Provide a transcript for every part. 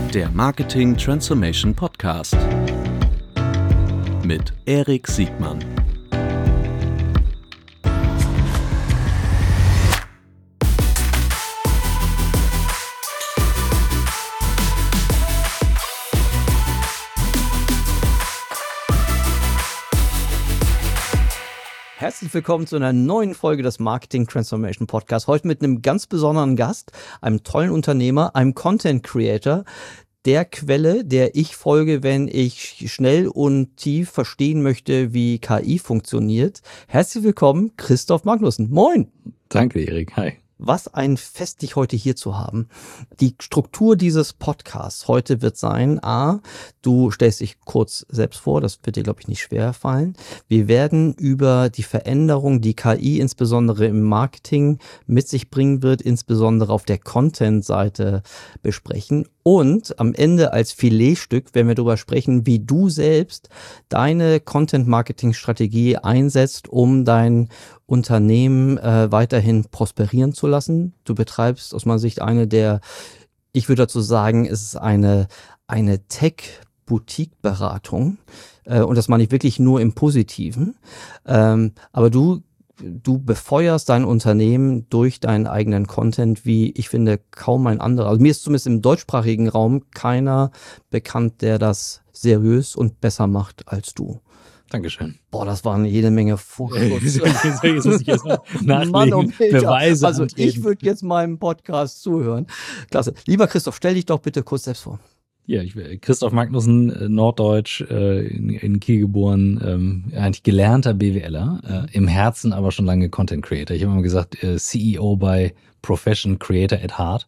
Der Marketing Transformation Podcast mit Erik Siegmann. Herzlich willkommen zu einer neuen Folge des Marketing Transformation Podcast. Heute mit einem ganz besonderen Gast, einem tollen Unternehmer, einem Content Creator, der Quelle, der ich folge, wenn ich schnell und tief verstehen möchte, wie KI funktioniert. Herzlich willkommen, Christoph Magnussen. Moin! Danke, Erik. Hi. Was ein Fest, dich heute hier zu haben. Die Struktur dieses Podcasts heute wird sein, du stellst dich kurz selbst vor, das wird dir, glaube ich, nicht schwer fallen. Wir werden über die Veränderung, die KI insbesondere im Marketing mit sich bringen wird, insbesondere auf der Content-Seite besprechen. Und am Ende als Filetstück werden wir darüber sprechen, wie du selbst deine Content-Marketing-Strategie einsetzt, um dein Unternehmen weiterhin prosperieren zu lassen. Du betreibst aus meiner Sicht ich würde dazu sagen, es ist eine Tech-Boutique-Beratung und das meine ich wirklich nur im Positiven. Aber du befeuerst dein Unternehmen durch deinen eigenen Content, wie ich finde kaum ein anderer. Also mir ist zumindest im deutschsprachigen Raum keiner bekannt, der das seriös und besser macht als du. Dankeschön. Boah, das waren jede Menge Vorschutz. Mann, Beweise also ich würde jetzt meinem Podcast zuhören. Klasse. Lieber Christoph, stell dich doch bitte kurz selbst vor. Ja, ich bin Christoph Magnussen, Norddeutsch, in Kiel geboren, eigentlich gelernter BWLer, im Herzen aber schon lange Content Creator. Ich habe immer gesagt, CEO by Profession, Creator at Heart.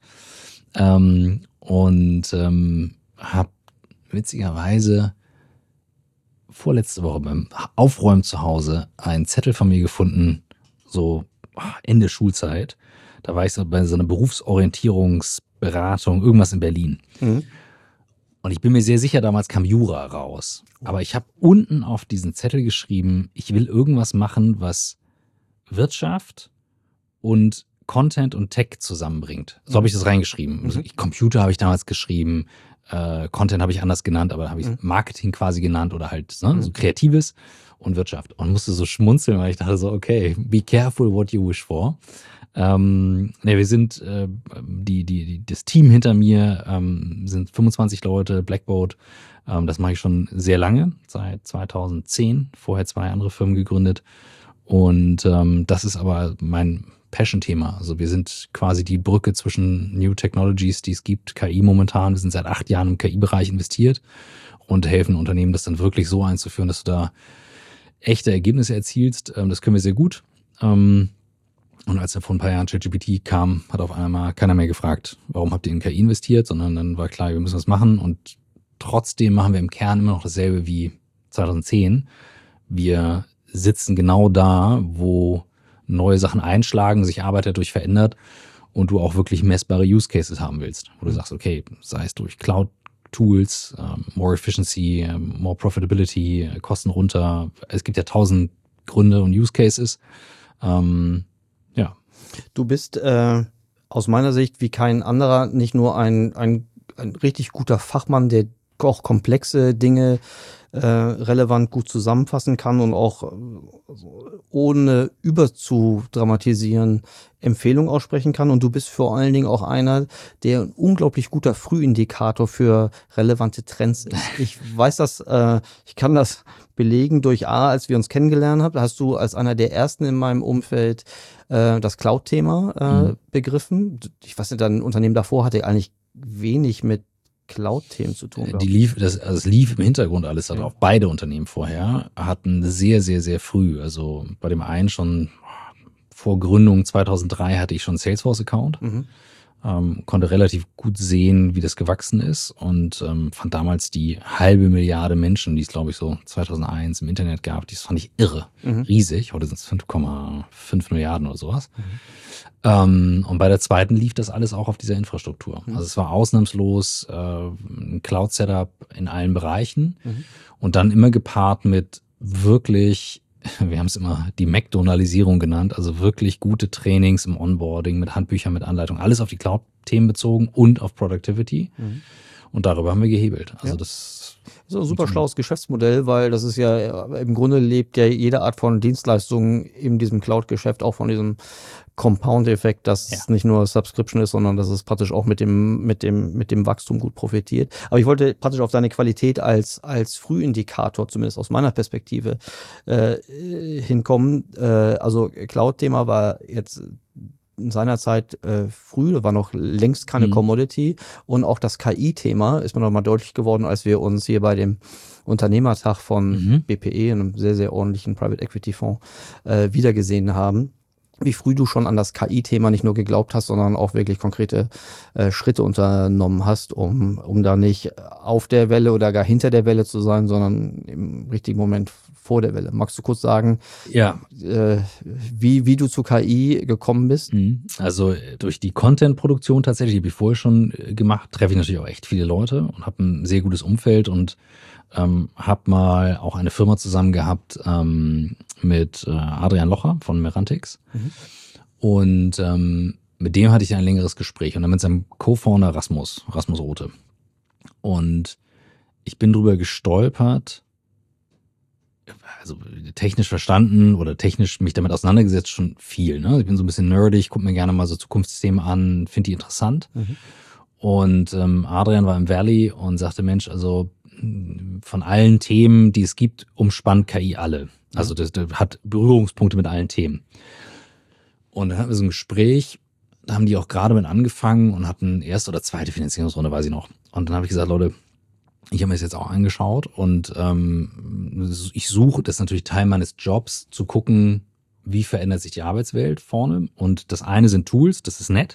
Habe witzigerweise vorletzte Woche beim Aufräumen zu Hause einen Zettel von mir gefunden, so Ende Schulzeit. Da war ich so bei so einer Berufsorientierungsberatung, irgendwas in Berlin. Mhm. Und ich bin mir sehr sicher, damals kam Jura raus. Aber ich habe unten auf diesen Zettel geschrieben, ich will irgendwas machen, was Wirtschaft und Content und Tech zusammenbringt. So habe ich das reingeschrieben. Mhm. Computer habe ich damals geschrieben, Content habe ich anders genannt, aber habe ich Marketing quasi genannt oder halt so Kreatives und Wirtschaft. Und musste so schmunzeln, weil ich dachte so, okay, be careful what you wish for. Wir sind das Team hinter mir sind 25 Leute, Blackboard. Das mache ich schon sehr lange, seit 2010. Vorher 2 andere Firmen gegründet. Und das ist aber mein Passion-Thema. Also wir sind quasi die Brücke zwischen New Technologies, die es gibt, KI momentan. Wir sind seit 8 Jahren im KI-Bereich investiert und helfen Unternehmen, das dann wirklich so einzuführen, dass du da echte Ergebnisse erzielst. Das können wir sehr gut. Und als dann vor ein paar Jahren ChatGPT kam, hat auf einmal keiner mehr gefragt, warum habt ihr in KI investiert, sondern dann war klar, wir müssen was machen. Und trotzdem machen wir im Kern immer noch dasselbe wie 2010. Wir sitzen genau da, wo neue Sachen einschlagen, sich Arbeit dadurch verändert und du auch wirklich messbare Use Cases haben willst, wo du sagst, okay, sei es durch Cloud-Tools, more Efficiency, more Profitability, Kosten runter. Es gibt ja 1000 Gründe und Use Cases. Du bist aus meiner Sicht wie kein anderer nicht nur ein richtig guter Fachmann, der auch komplexe Dinge relevant gut zusammenfassen kann und auch ohne überzudramatisieren Empfehlungen aussprechen kann. Und du bist vor allen Dingen auch einer, der ein unglaublich guter Frühindikator für relevante Trends ist. Ich weiß das, ich kann das belegen durch als wir uns kennengelernt haben, hast du als einer der ersten in meinem Umfeld das Cloud-Thema begriffen. Ich weiß nicht, dein Unternehmen davor hatte eigentlich wenig mit Cloud-Themen zu tun. Es lief im Hintergrund alles darauf. Beide Unternehmen vorher hatten sehr, sehr, sehr früh, also bei dem einen schon vor Gründung 2003 hatte ich schon einen Salesforce-Account, konnte relativ gut sehen, wie das gewachsen ist und fand damals die 500 Millionen Menschen, die es glaube ich so 2001 im Internet gab, das fand ich irre, riesig, heute sind es 5,5 Milliarden oder sowas. Und bei der zweiten lief das alles auch auf dieser Infrastruktur. Also es war ausnahmslos ein Cloud-Setup in allen Bereichen und dann immer gepaart mit wirklich wir haben es immer die McDonaldisierung genannt, also wirklich gute Trainings im Onboarding mit Handbüchern, mit Anleitung, alles auf die Cloud-Themen bezogen und auf Productivity. Mhm. Und darüber haben wir gehebelt. Also das ist ein super schlaues Geschäftsmodell, weil das ist ja im Grunde lebt ja jede Art von Dienstleistung in diesem Cloud-Geschäft auch von diesem Compound-Effekt, dass es nicht nur Subscription ist, sondern dass es praktisch auch mit dem Wachstum gut profitiert. Aber ich wollte praktisch auf deine Qualität als Frühindikator, zumindest aus meiner Perspektive, hinkommen. Also Cloud-Thema war jetzt in seiner Zeit früh, war noch längst keine Commodity, und auch das KI-Thema ist mir noch mal deutlich geworden, als wir uns hier bei dem Unternehmertag von BPE, einem sehr, sehr ordentlichen Private Equity Fonds, wiedergesehen haben. Wie früh du schon an das KI-Thema nicht nur geglaubt hast, sondern auch wirklich konkrete Schritte unternommen hast, um da nicht auf der Welle oder gar hinter der Welle zu sein, sondern im richtigen Moment vor der Welle. Magst du kurz sagen, wie du zu KI gekommen bist? Also durch die Content-Produktion tatsächlich, die habe ich vorher schon gemacht, treffe ich natürlich auch echt viele Leute und habe ein sehr gutes Umfeld und habe mal auch eine Firma zusammen gehabt mit Adrian Locher von Merantix. Und mit dem hatte ich ein längeres Gespräch und dann mit seinem Co-Founder Rasmus Rothe. Und ich bin drüber gestolpert, also technisch verstanden oder technisch mich damit auseinandergesetzt schon viel. Ne? Ich bin so ein bisschen nerdig, gucke mir gerne mal so Zukunftssysteme an, finde die interessant. Und Adrian war im Valley und sagte, Mensch, also von allen Themen, die es gibt, umspannt KI alle. Also das hat Berührungspunkte mit allen Themen. Und dann hatten wir so ein Gespräch, da haben die auch gerade mit angefangen und hatten erste oder zweite Finanzierungsrunde, weiß ich noch. Und dann habe ich gesagt, Leute, ich habe mir das jetzt auch angeschaut und ich suche, das ist natürlich Teil meines Jobs, zu gucken, wie verändert sich die Arbeitswelt vorne. Und das eine sind Tools, das ist nett.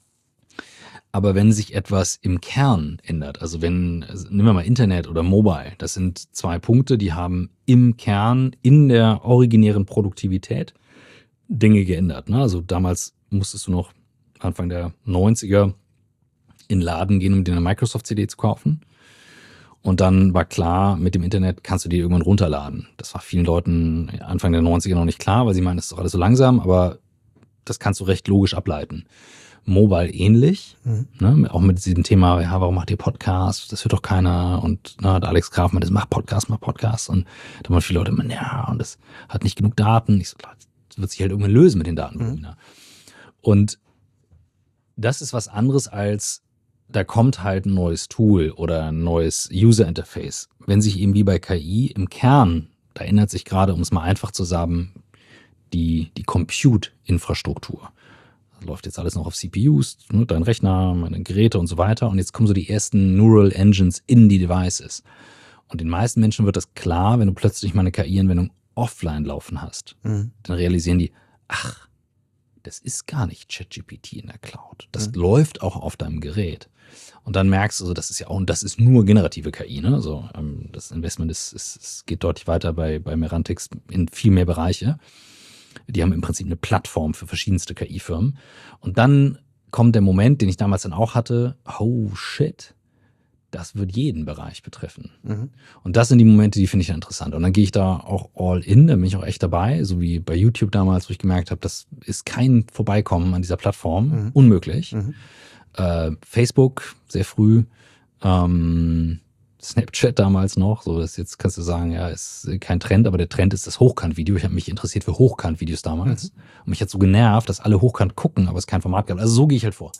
Aber wenn sich etwas im Kern ändert, also nehmen wir mal Internet oder Mobile, das sind zwei Punkte, die haben im Kern, in der originären Produktivität Dinge geändert. Ne? Also damals musstest du noch Anfang der 90er in den Laden gehen, um dir eine Microsoft-CD zu kaufen. Und dann war klar, mit dem Internet kannst du die irgendwann runterladen. Das war vielen Leuten Anfang der 90er noch nicht klar, weil sie meinen, das ist doch alles so langsam, aber das kannst du recht logisch ableiten. Mobile ähnlich, ne? Auch mit diesem Thema, ja, warum macht ihr Podcasts? Das hört doch keiner. Und der Alex Graf meinte, mach Podcast. Und da waren viele Leute immer, ja, und das hat nicht genug Daten. Ich so, das wird sich halt irgendwann lösen mit den Daten. Und das ist was anderes als, da kommt halt ein neues Tool oder ein neues User-Interface. Wenn sich eben wie bei KI im Kern, da ändert sich gerade, um es mal einfach zu sagen, die Compute-Infrastruktur. Das läuft jetzt alles noch auf CPUs, ne, dein Rechner, meine Geräte und so weiter. Und jetzt kommen so die ersten Neural Engines in die Devices. Und den meisten Menschen wird das klar, wenn du plötzlich mal eine KI-Anwendung offline laufen hast. Dann realisieren die, ach, das ist gar nicht ChatGPT in der Cloud. Das läuft auch auf deinem Gerät. Und dann merkst du, also das ist ja auch, und das ist nur generative KI, ne? Also das Investment es geht deutlich weiter bei Merantix in viel mehr Bereiche. Die haben im Prinzip eine Plattform für verschiedenste KI-Firmen. Und dann kommt der Moment, den ich damals dann auch hatte, oh shit, das wird jeden Bereich betreffen. Und das sind die Momente, die finde ich interessant. Und dann gehe ich da auch all in, da bin ich auch echt dabei, so wie bei YouTube damals, wo ich gemerkt habe, das ist kein Vorbeikommen an dieser Plattform, unmöglich. Facebook, sehr früh, Snapchat damals noch, so das jetzt kannst du sagen, ja, ist kein Trend, aber der Trend ist das Hochkant-Video. Ich habe mich interessiert für Hochkant-Videos damals und mich hat so genervt, dass alle Hochkant gucken, aber es kein Format gab. Also so gehe ich halt vor.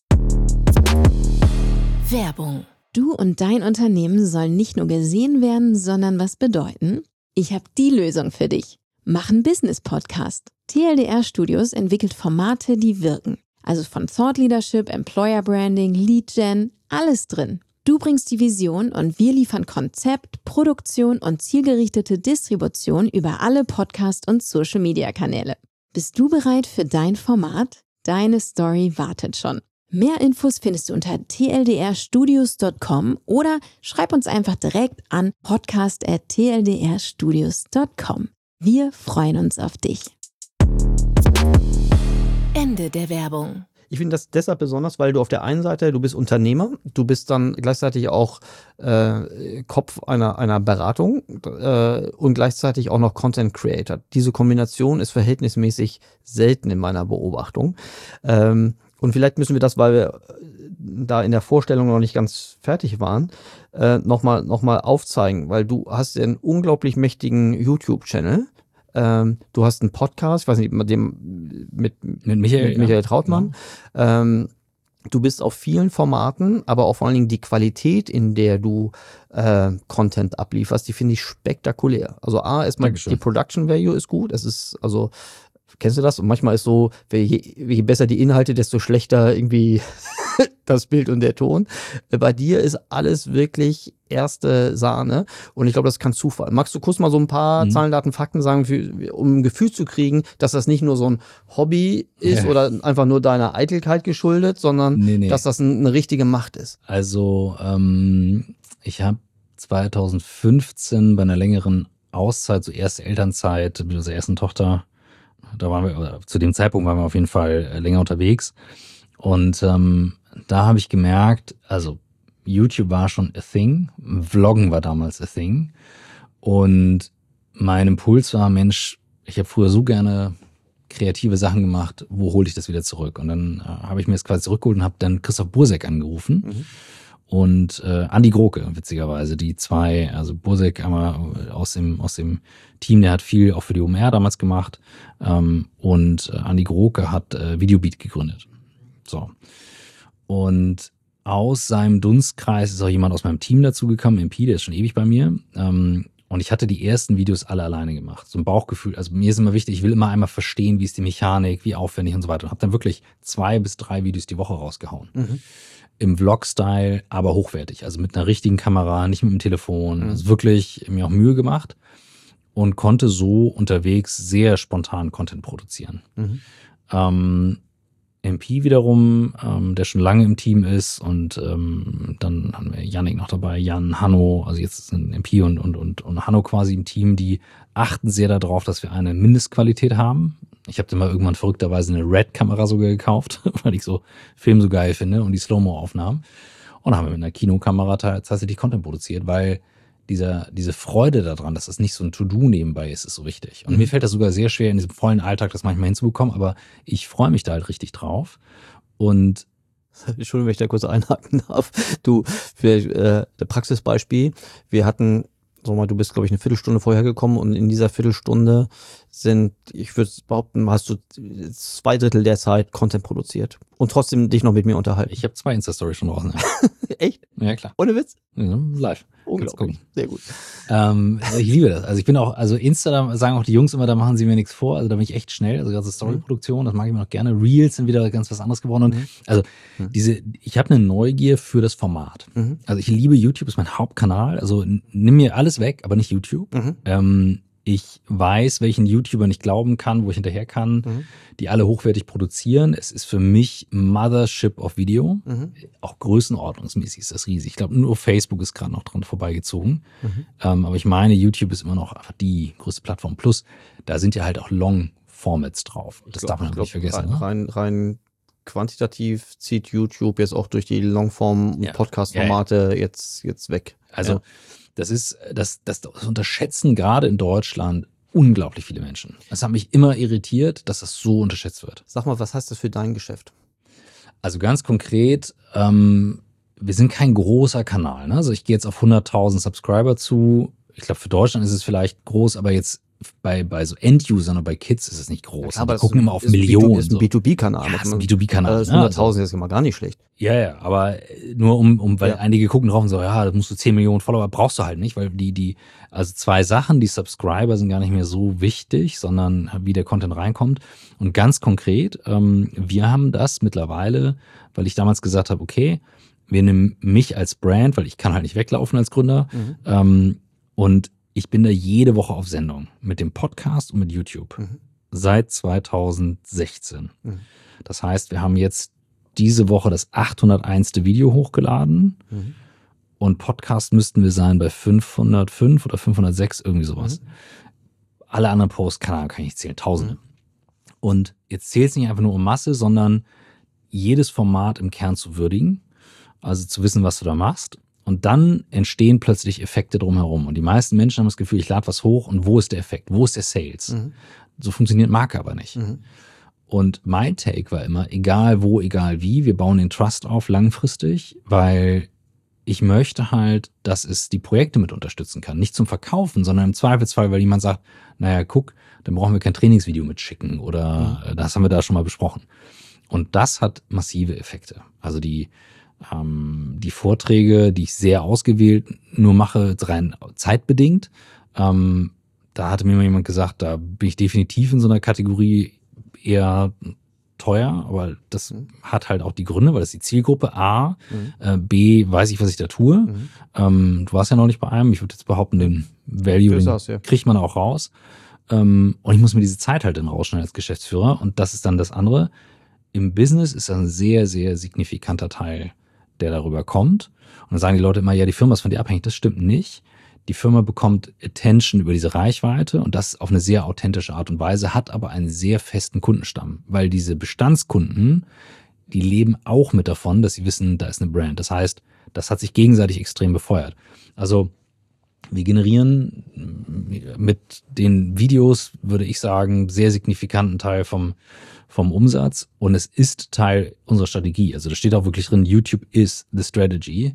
Werbung. Du und dein Unternehmen sollen nicht nur gesehen werden, sondern was bedeuten? Ich habe die Lösung für dich. Mach einen Business-Podcast. TLDR Studios entwickelt Formate, die wirken. Also von Thought Leadership, Employer Branding, Lead Gen, alles drin. Du bringst die Vision und wir liefern Konzept, Produktion und zielgerichtete Distribution über alle Podcast- und Social-Media-Kanäle. Bist du bereit für dein Format? Deine Story wartet schon. Mehr Infos findest du unter tldrstudios.com oder schreib uns einfach direkt an podcast@tldrstudios.com. Wir freuen uns auf dich. Ende der Werbung. Ich finde das deshalb besonders, weil du auf der einen Seite, du bist Unternehmer, du bist dann gleichzeitig auch Kopf einer Beratung und gleichzeitig auch noch Content Creator. Diese Kombination ist verhältnismäßig selten in meiner Beobachtung. und vielleicht müssen wir das, weil wir da in der Vorstellung noch nicht ganz fertig waren, nochmal aufzeigen, weil du hast einen unglaublich mächtigen YouTube-Channel. Du hast einen Podcast, ich weiß nicht, mit Michael Trautmann. Ja. Du bist auf vielen Formaten, aber auch vor allen Dingen die Qualität, in der du Content ablieferst, die finde ich spektakulär. Also erstmal die Production Value ist gut. Es ist, also, kennst du das? Und manchmal ist so, je besser die Inhalte, desto schlechter irgendwie das Bild und der Ton. Bei dir ist alles wirklich erste Sahne und ich glaube, das ist kein Zufall. Magst du kurz mal so ein paar Zahlen, Daten, Fakten sagen, um ein Gefühl zu kriegen, dass das nicht nur so ein Hobby ist oder einfach nur deiner Eitelkeit geschuldet, sondern dass das eine richtige Macht ist? Also ich habe 2015 bei einer längeren Auszeit, so erste Elternzeit mit unserer ersten Tochter, da waren wir, zu dem Zeitpunkt waren wir auf jeden Fall länger unterwegs und da habe ich gemerkt, also YouTube war schon a thing, Vloggen war damals a thing und mein Impuls war, Mensch, ich habe früher so gerne kreative Sachen gemacht, wo hole ich das wieder zurück? Und dann habe ich mir das quasi zurückgeholt und habe dann Christoph Bursek angerufen und Andi Groke, witzigerweise, die zwei, also Bursek einmal aus dem Team, der hat viel auch für die OMR damals gemacht und Andi Groke hat Videobeat gegründet. So. Und aus seinem Dunstkreis ist auch jemand aus meinem Team dazugekommen, MP, der ist schon ewig bei mir. Und ich hatte die ersten Videos alle alleine gemacht. So ein Bauchgefühl. Also mir ist immer wichtig, ich will immer einmal verstehen, wie ist die Mechanik, wie aufwendig und so weiter. Und habe dann wirklich 2 bis 3 Videos die Woche rausgehauen. Im Vlog-Style, aber hochwertig. Also mit einer richtigen Kamera, nicht mit dem Telefon. Also wirklich mir auch Mühe gemacht und konnte so unterwegs sehr spontan Content produzieren. MP wiederum, der schon lange im Team ist und dann haben wir Yannick noch dabei, Jan, Hanno, also jetzt sind MP und Hanno quasi im Team, die achten sehr darauf, dass wir eine Mindestqualität haben. Ich habe dann mal irgendwann verrückterweise eine Red-Kamera sogar gekauft, weil ich so Film so geil finde und die Slow-Mo-Aufnahmen. Und dann haben wir mit einer Kinokamera tatsächlich Content produziert, weil diese Freude daran, dass das nicht so ein To-Do nebenbei ist so wichtig. Und mir fällt das sogar sehr schwer, in diesem vollen Alltag das manchmal hinzubekommen, aber ich freue mich da halt richtig drauf. Und Entschuldigung, wenn ich da kurz einhaken darf. Du, für Praxisbeispiel, wir hatten, sag mal, du bist, glaube ich, eine Viertelstunde vorher gekommen und in dieser Viertelstunde sind, ich würde behaupten, hast du 2/3 der Zeit Content produziert und trotzdem dich noch mit mir unterhalten. ich habe 2 Insta-Stories schon draußen. Echt? Ja, klar. Ohne Witz? Ja, live. Unglaublich. Sehr gut. Ich liebe das. Also ich bin auch, also Insta, da sagen auch die Jungs immer, da machen sie mir nichts vor. Also da bin ich echt schnell. Also ganze Storyproduktion, das mag ich mir noch gerne. Reels sind wieder ganz was anderes geworden. Und also ich habe eine Neugier für das Format. Also ich liebe YouTube, ist mein Hauptkanal. Also nimm mir alles weg, aber nicht YouTube. Ich weiß, welchen YouTubern ich glauben kann, wo ich hinterher kann, die alle hochwertig produzieren. Es ist für mich Mothership of Video. Auch größenordnungsmäßig ist das riesig. Ich glaube, nur Facebook ist gerade noch dran vorbeigezogen. Aber ich meine, YouTube ist immer noch einfach die größte Plattform. Plus, da sind ja halt auch Long-Formats drauf. Das darf man nicht vergessen. Rein quantitativ zieht YouTube jetzt auch durch die Longform-Podcast-Formate jetzt weg. Also das unterschätzen gerade in Deutschland unglaublich viele Menschen. Das hat mich immer irritiert, dass das so unterschätzt wird. Sag mal, was heißt das für dein Geschäft? Also ganz konkret, wir sind kein großer Kanal. Ne? Also ich gehe jetzt auf 100.000 Subscriber zu. Ich glaube, für Deutschland ist es vielleicht groß, aber jetzt bei so End-Usern und bei Kids ist es nicht groß. Ja, aber die gucken immer auf Millionen. Das ist ein B2B-Kanal. Ja, das ist ein B2B-Kanal. 100.000 ist immer gar nicht schlecht. Ja, aber nur weil einige gucken drauf und so, ja, da musst du 10 Millionen Follower, brauchst du halt nicht, weil also 2 Sachen, die Subscriber sind gar nicht mehr so wichtig, sondern wie der Content reinkommt. Und ganz konkret, wir haben das mittlerweile, weil ich damals gesagt habe, okay, wir nehmen mich als Brand, weil ich kann halt nicht weglaufen als Gründer, und ich bin da jede Woche auf Sendung mit dem Podcast und mit YouTube. Seit 2016. Das heißt, wir haben jetzt diese Woche das 801. Video hochgeladen und Podcast müssten wir sein bei 505 oder 506, irgendwie sowas. Alle anderen Posts, keine Ahnung, kann ich nicht zählen, Tausende. Und jetzt zählt es nicht einfach nur um Masse, sondern jedes Format im Kern zu würdigen, also zu wissen, was du da machst. Und dann entstehen plötzlich Effekte drumherum. Und die meisten Menschen haben das Gefühl, ich lade was hoch und wo ist der Effekt? Wo ist der Sales? So funktioniert Marke aber nicht. Und mein Take war immer, egal wo, egal wie, wir bauen den Trust auf langfristig, weil ich möchte halt, dass es die Projekte mit unterstützen kann. Nicht zum Verkaufen, sondern im Zweifelsfall, weil jemand sagt, naja, guck, dann brauchen wir kein Trainingsvideo mitschicken oder das haben wir da schon mal besprochen. Und das hat massive Effekte. Also die Vorträge, die ich sehr ausgewählt nur mache, rein zeitbedingt, da hatte mir mal jemand gesagt, da bin ich definitiv in so einer Kategorie eher teuer, aber das hat halt auch die Gründe, weil das die Zielgruppe A, B, weiß ich, was ich da tue. Du warst ja noch nicht bei einem, ich würde jetzt behaupten, den Value, den kriegt man auch raus. Und ich muss mir diese Zeit halt dann rausschneiden als Geschäftsführer und das ist dann das andere. Im Business ist das ein sehr, sehr signifikanter Teil, der darüber kommt. Und dann sagen die Leute immer, ja, die Firma ist von dir abhängig. Das stimmt nicht. Die Firma bekommt Attention über diese Reichweite und das auf eine sehr authentische Art und Weise, hat aber einen sehr festen Kundenstamm, weil diese Bestandskunden, die leben auch mit davon, dass sie wissen, da ist eine Brand. Das heißt, das hat sich gegenseitig extrem befeuert. Also wir generieren mit den Videos, würde ich sagen, sehr signifikanten Teil vom Umsatz und es ist Teil unserer Strategie. Also da steht auch wirklich drin, YouTube is the strategy.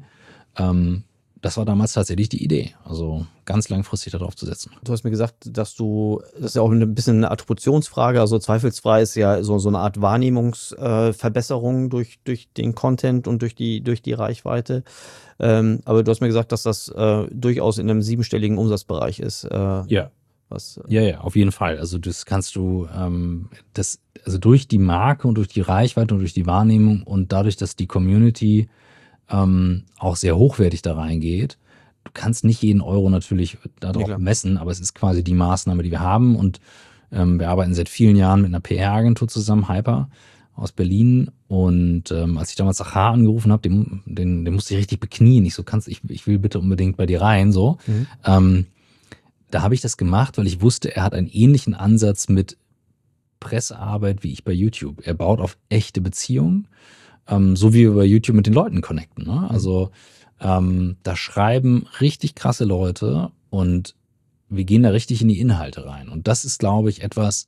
Das war damals tatsächlich die Idee, also ganz langfristig darauf zu setzen. Du hast mir gesagt, das ist ja auch ein bisschen eine Attributionsfrage, also zweifelsfrei ist ja so eine Art Wahrnehmungsverbesserung durch den Content und durch die Reichweite. Aber du hast mir gesagt, dass das durchaus in einem 7-stelligen Umsatzbereich ist. Ja. Ja, auf jeden Fall. Also das kannst du, also durch die Marke und durch die Reichweite und durch die Wahrnehmung und dadurch, dass die Community auch sehr hochwertig da reingeht. Du kannst nicht jeden Euro natürlich darauf messen, aber es ist quasi die Maßnahme, die wir haben und wir arbeiten seit vielen Jahren mit einer PR-Agentur zusammen, Hyper aus Berlin und als ich damals Sachar angerufen habe, den musste ich richtig beknien. Ich so, ich will bitte unbedingt bei dir rein, so. Da habe ich das gemacht, weil ich wusste, er hat einen ähnlichen Ansatz mit Pressearbeit wie ich bei YouTube. Er baut auf echte Beziehungen. So wie wir bei YouTube mit den Leuten connecten. Ne? Also da schreiben richtig krasse Leute und wir gehen da richtig in die Inhalte rein. Und das ist, glaube ich, etwas,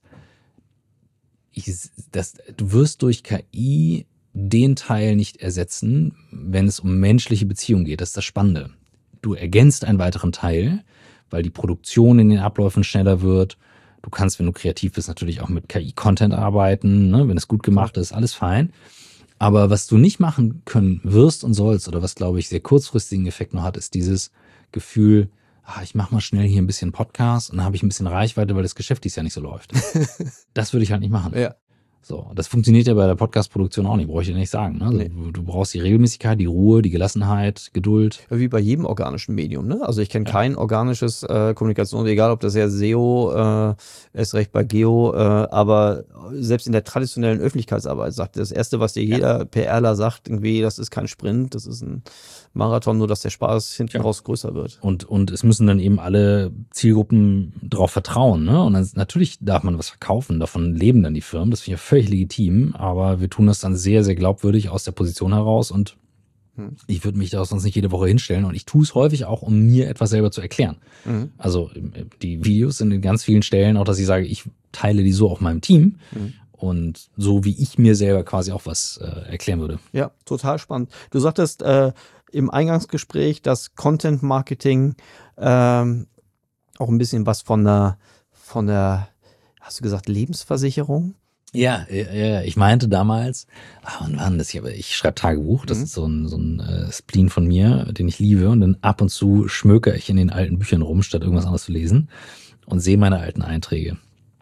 du wirst durch KI den Teil nicht ersetzen, wenn es um menschliche Beziehungen geht. Das ist das Spannende. Du ergänzt einen weiteren Teil, weil die Produktion in den Abläufen schneller wird. Du kannst, wenn du kreativ bist, natürlich auch mit KI-Content arbeiten. Ne? Wenn es gut gemacht ist, alles fein. Aber was du nicht machen können wirst und sollst, oder was, glaube ich, sehr kurzfristigen Effekt noch hat, ist dieses Gefühl, ich mache mal schnell hier ein bisschen Podcast und dann habe ich ein bisschen Reichweite, weil das Geschäft dies Jahr nicht so läuft. Das würde ich halt nicht machen. Ja. So, das funktioniert ja bei der Podcast-Produktion auch nicht, brauche ich dir nicht sagen. Ne? Also du brauchst die Regelmäßigkeit, die Ruhe, die Gelassenheit, Geduld. Wie bei jedem organischen Medium. Ne? Also ich kenne kein organisches Kommunikation, egal ob das ja SEO, erst recht bei Geo, aber selbst in der traditionellen Öffentlichkeitsarbeit sagt das Erste, was dir jeder PRler sagt, irgendwie, das ist kein Sprint, das ist ein Marathon, nur dass der Spaß hinten raus größer wird. Und es müssen dann eben alle Zielgruppen darauf vertrauen. Ne? Und dann, natürlich darf man was verkaufen, davon leben dann die Firmen, das finde ich ja völlig legitim, aber wir tun das dann sehr, sehr glaubwürdig aus der Position heraus und ich würde mich da sonst nicht jede Woche hinstellen und ich tue es häufig auch, um mir etwas selber zu erklären. Also die Videos sind in ganz vielen Stellen auch, dass ich sage, ich teile die so auf meinem Team und so wie ich mir selber quasi auch was erklären würde. Ja, total spannend. Du sagtest im Eingangsgespräch, dass Content Marketing auch ein bisschen was von der, hast du gesagt, Lebensversicherung? Ja, ich meinte damals, wann war das? Ich schreibe Tagebuch, das ist so ein Spleen von mir, den ich liebe und dann ab und zu schmökere ich in den alten Büchern rum, statt irgendwas anderes zu lesen und sehe meine alten Einträge.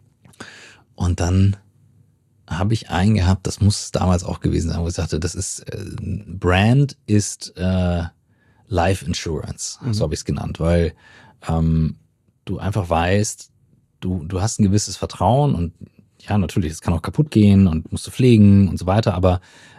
Und dann habe ich einen gehabt, das muss damals auch gewesen sein, wo ich sagte, das ist Brand ist Life Insurance, so habe ich es genannt, weil du einfach weißt, du hast ein gewisses Vertrauen und ja, natürlich, es kann auch kaputt gehen und musst du pflegen und so weiter, aber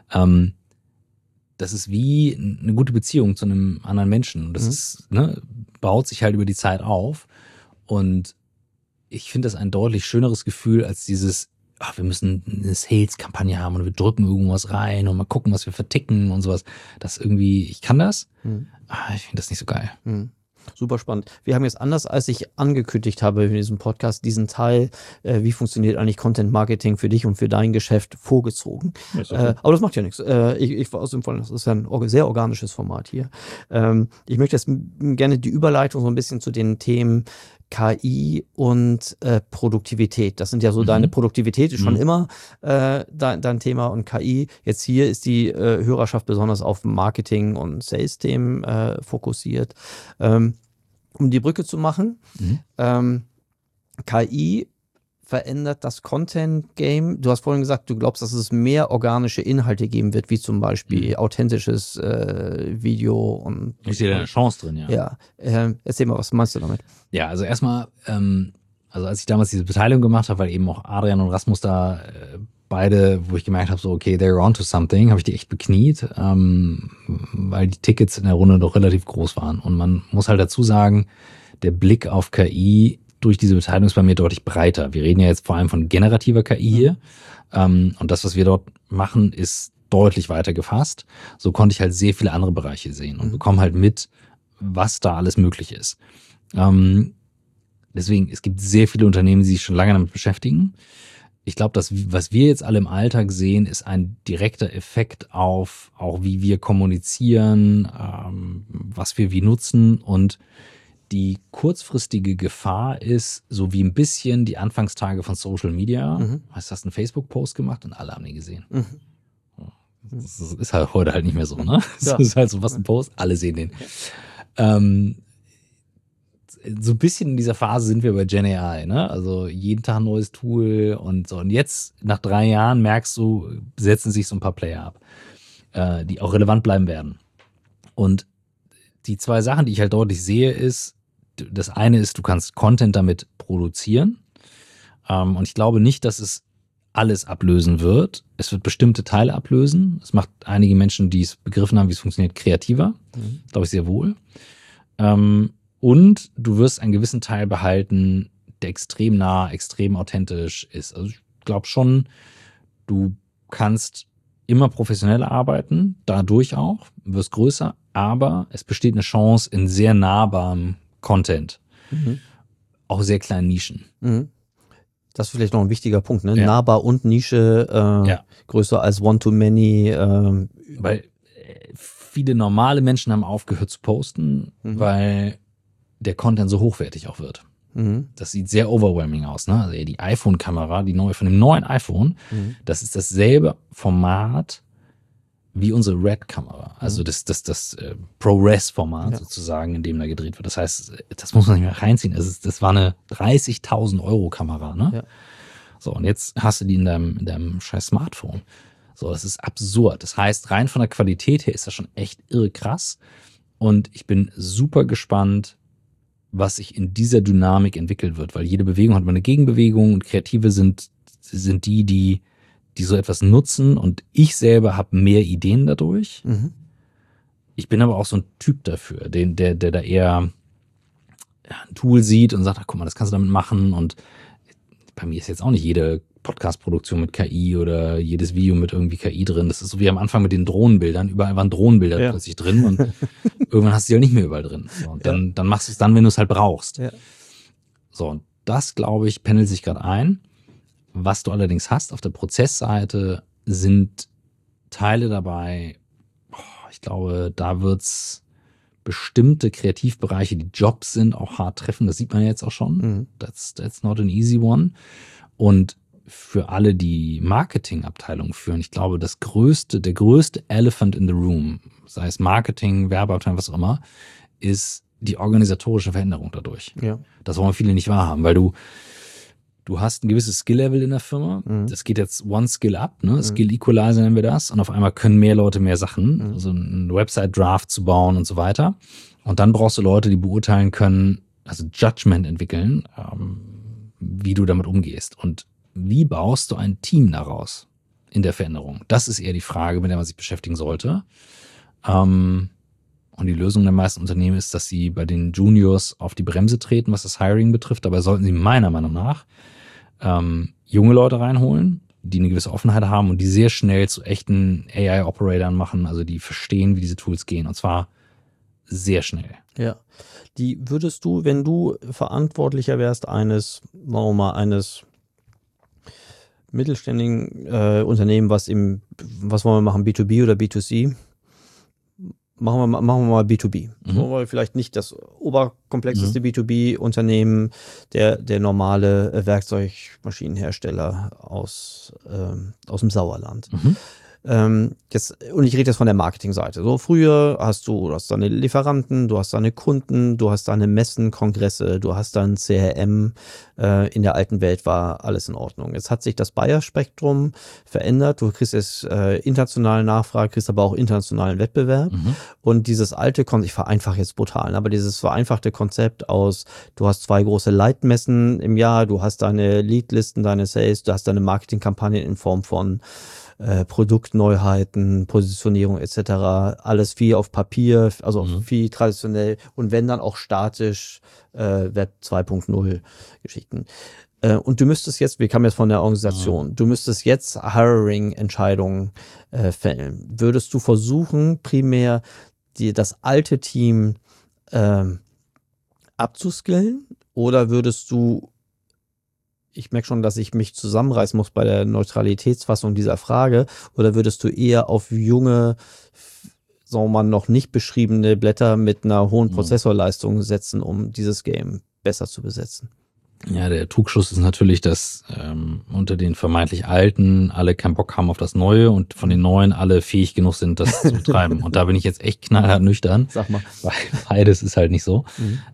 das ist wie eine gute Beziehung zu einem anderen Menschen. Und das ist, baut sich halt über die Zeit auf. Und ich finde das ein deutlich schöneres Gefühl als dieses, wir müssen eine Sales-Kampagne haben und wir drücken irgendwas rein und mal gucken, was wir verticken und sowas. Das irgendwie, ich kann das, ich finde das nicht so geil. Super spannend. Wir haben jetzt anders, als ich angekündigt habe in diesem Podcast, diesen Teil, wie funktioniert eigentlich Content Marketing für dich und für dein Geschäft, vorgezogen. Okay. Aber das macht ja nichts. Ich war aus dem Fall, das ist ja ein sehr organisches Format hier. Ich möchte jetzt gerne die Überleitung so ein bisschen zu den Themen KI und Produktivität. Das sind ja so deine Produktivität ist schon immer dein Thema und KI. Jetzt hier ist die Hörerschaft besonders auf Marketing- und Sales-Themen fokussiert. Um die Brücke zu machen, KI verändert das Content-Game. Du hast vorhin gesagt, du glaubst, dass es mehr organische Inhalte geben wird, wie zum Beispiel authentisches Video. Und ich sehe da eine Chance drin, ja. Ja, erzähl mal, was meinst du damit? Ja, also erstmal, also als ich damals diese Beteiligung gemacht habe, weil eben auch Adrian und Rasmus da beide, wo ich gemerkt habe, so okay, they're onto something, habe ich die echt bekniet, weil die Tickets in der Runde doch relativ groß waren. Und man muss halt dazu sagen, der Blick auf KI durch diese Beteiligung ist bei mir deutlich breiter. Wir reden ja jetzt vor allem von generativer KI hier. Und das, was wir dort machen, ist deutlich weiter gefasst. So konnte ich halt sehr viele andere Bereiche sehen und bekomme halt mit, was da alles möglich ist. Deswegen, es gibt sehr viele Unternehmen, die sich schon lange damit beschäftigen. Ich glaube, dass was wir jetzt alle im Alltag sehen, ist ein direkter Effekt auf auch wie wir kommunizieren, was wir wie nutzen. Und die kurzfristige Gefahr ist so wie ein bisschen die Anfangstage von Social Media. Hast du einen Facebook-Post gemacht und alle haben den gesehen. Das ist halt heute halt nicht mehr so, ne? Ja. Das ist halt so, was ein Post, alle sehen den. So ein bisschen in dieser Phase sind wir bei Gen AI, ne? Also jeden Tag ein neues Tool und so. Und jetzt, nach 3 Jahren, merkst du, setzen sich so ein paar Player ab, die auch relevant bleiben werden. Und die 2 Sachen, die ich halt deutlich sehe, ist, das eine ist, du kannst Content damit produzieren. Und ich glaube nicht, dass es alles ablösen wird. Es wird bestimmte Teile ablösen. Es macht einige Menschen, die es begriffen haben, wie es funktioniert, kreativer. Glaube ich sehr wohl. Und du wirst einen gewissen Teil behalten, der extrem nah, extrem authentisch ist. Also ich glaube schon, du kannst immer professioneller arbeiten, dadurch auch, wirst größer, aber es besteht eine Chance in sehr nahbarem Content. Auch sehr kleinen Nischen. Das ist vielleicht noch ein wichtiger Punkt, ne? Ja. Nahbar und Nische, größer als One-to-Many. Weil viele normale Menschen haben aufgehört zu posten, weil der Content so hochwertig auch wird. Das sieht sehr overwhelming aus, ne? Also die iPhone-Kamera, die neue von dem neuen iPhone, das ist dasselbe Format wie unsere Red-Kamera. Also das ProRes-Format sozusagen, in dem da gedreht wird. Das heißt, das muss man nicht mehr reinziehen. Das war eine 30.000 Euro Kamera, ne? Ja. So, und jetzt hast du die in deinem scheiß Smartphone. So, das ist absurd. Das heißt, rein von der Qualität her ist das schon echt irre krass. Und ich bin super gespannt, was sich in dieser Dynamik entwickelt wird, weil jede Bewegung hat mal eine Gegenbewegung und Kreative sind die so etwas nutzen und ich selber habe mehr Ideen dadurch. Ich bin aber auch so ein Typ dafür, der da eher ein Tool sieht und sagt, ach, guck mal, das kannst du damit machen. Und bei mir ist jetzt auch nicht jede Podcast-Produktion mit KI oder jedes Video mit irgendwie KI drin. Das ist so wie am Anfang mit den Drohnenbildern. Überall waren Drohnenbilder plötzlich drin und irgendwann hast du die halt nicht mehr überall drin. So, und dann machst du es dann, wenn du es halt brauchst. Ja. So, und das, glaube ich, pendelt sich gerade ein. Was du allerdings hast auf der Prozessseite, sind Teile dabei, ich glaube, da wird's bestimmte Kreativbereiche, die Jobs sind, auch hart treffen. Das sieht man jetzt auch schon. That's not an easy one. Und für alle, die Marketingabteilungen führen, ich glaube, der größte Elephant in the room, sei es Marketing, Werbeabteilung, was auch immer, ist die organisatorische Veränderung dadurch. Ja. Das wollen viele nicht wahrhaben, weil du hast ein gewisses Skill-Level in der Firma. Das geht jetzt one Skill up, ne? Skill Equalizer nennen wir das. Und auf einmal können mehr Leute mehr Sachen, also einen Website-Draft zu bauen und so weiter. Und dann brauchst du Leute, die beurteilen können, also Judgment entwickeln, wie du damit umgehst. Und wie baust du ein Team daraus in der Veränderung? Das ist eher die Frage, mit der man sich beschäftigen sollte. Und die Lösung der meisten Unternehmen ist, dass sie bei den Juniors auf die Bremse treten, was das Hiring betrifft. Dabei sollten sie meiner Meinung nach junge Leute reinholen, die eine gewisse Offenheit haben und die sehr schnell zu echten AI-Operatoren machen, also die verstehen, wie diese Tools gehen. Und zwar sehr schnell. Ja. Die würdest du, wenn du Verantwortlicher wärst eines mittelständigen Unternehmen, was wollen wir machen, B2B oder B2C? Machen wir mal B2B. So, weil vielleicht nicht das oberkomplexeste B2B-Unternehmen, der normale Werkzeugmaschinenhersteller aus dem Sauerland. Und ich rede jetzt von der Marketingseite. So, früher hast du hast deine Lieferanten, du hast deine Kunden, du hast deine Messen, Kongresse, du hast dein CRM. In der alten Welt war alles in Ordnung. Jetzt hat sich das Buyer-Spektrum verändert. Du kriegst jetzt internationale Nachfrage, kriegst aber auch internationalen Wettbewerb. Und dieses alte Konzept, ich vereinfache jetzt brutal, aber dieses vereinfachte Konzept aus, du hast 2 große Leitmessen im Jahr, du hast deine Leadlisten, deine Sales, du hast deine Marketingkampagnen in Form von Produktneuheiten, Positionierung etc. Alles viel auf Papier, also viel traditionell und wenn dann auch statisch Web 2.0 Geschichten. Und du müsstest jetzt, wir kamen jetzt von der Organisation, du müsstest jetzt Hiring-Entscheidungen fällen. Würdest du versuchen, primär das alte Team abzuskillen oder würdest du, ich merke schon, dass ich mich zusammenreißen muss bei der Neutralitätsfassung dieser Frage, oder würdest du eher auf junge, sagen wir mal, noch nicht beschriebene Blätter mit einer hohen Prozessorleistung setzen, um dieses Game besser zu besetzen? Ja, der Trugschluss ist natürlich, dass unter den vermeintlich Alten alle keinen Bock haben auf das Neue und von den Neuen alle fähig genug sind, das zu betreiben. Und da bin ich jetzt echt knallhart nüchtern. Sag mal. Weil beides ist halt nicht so.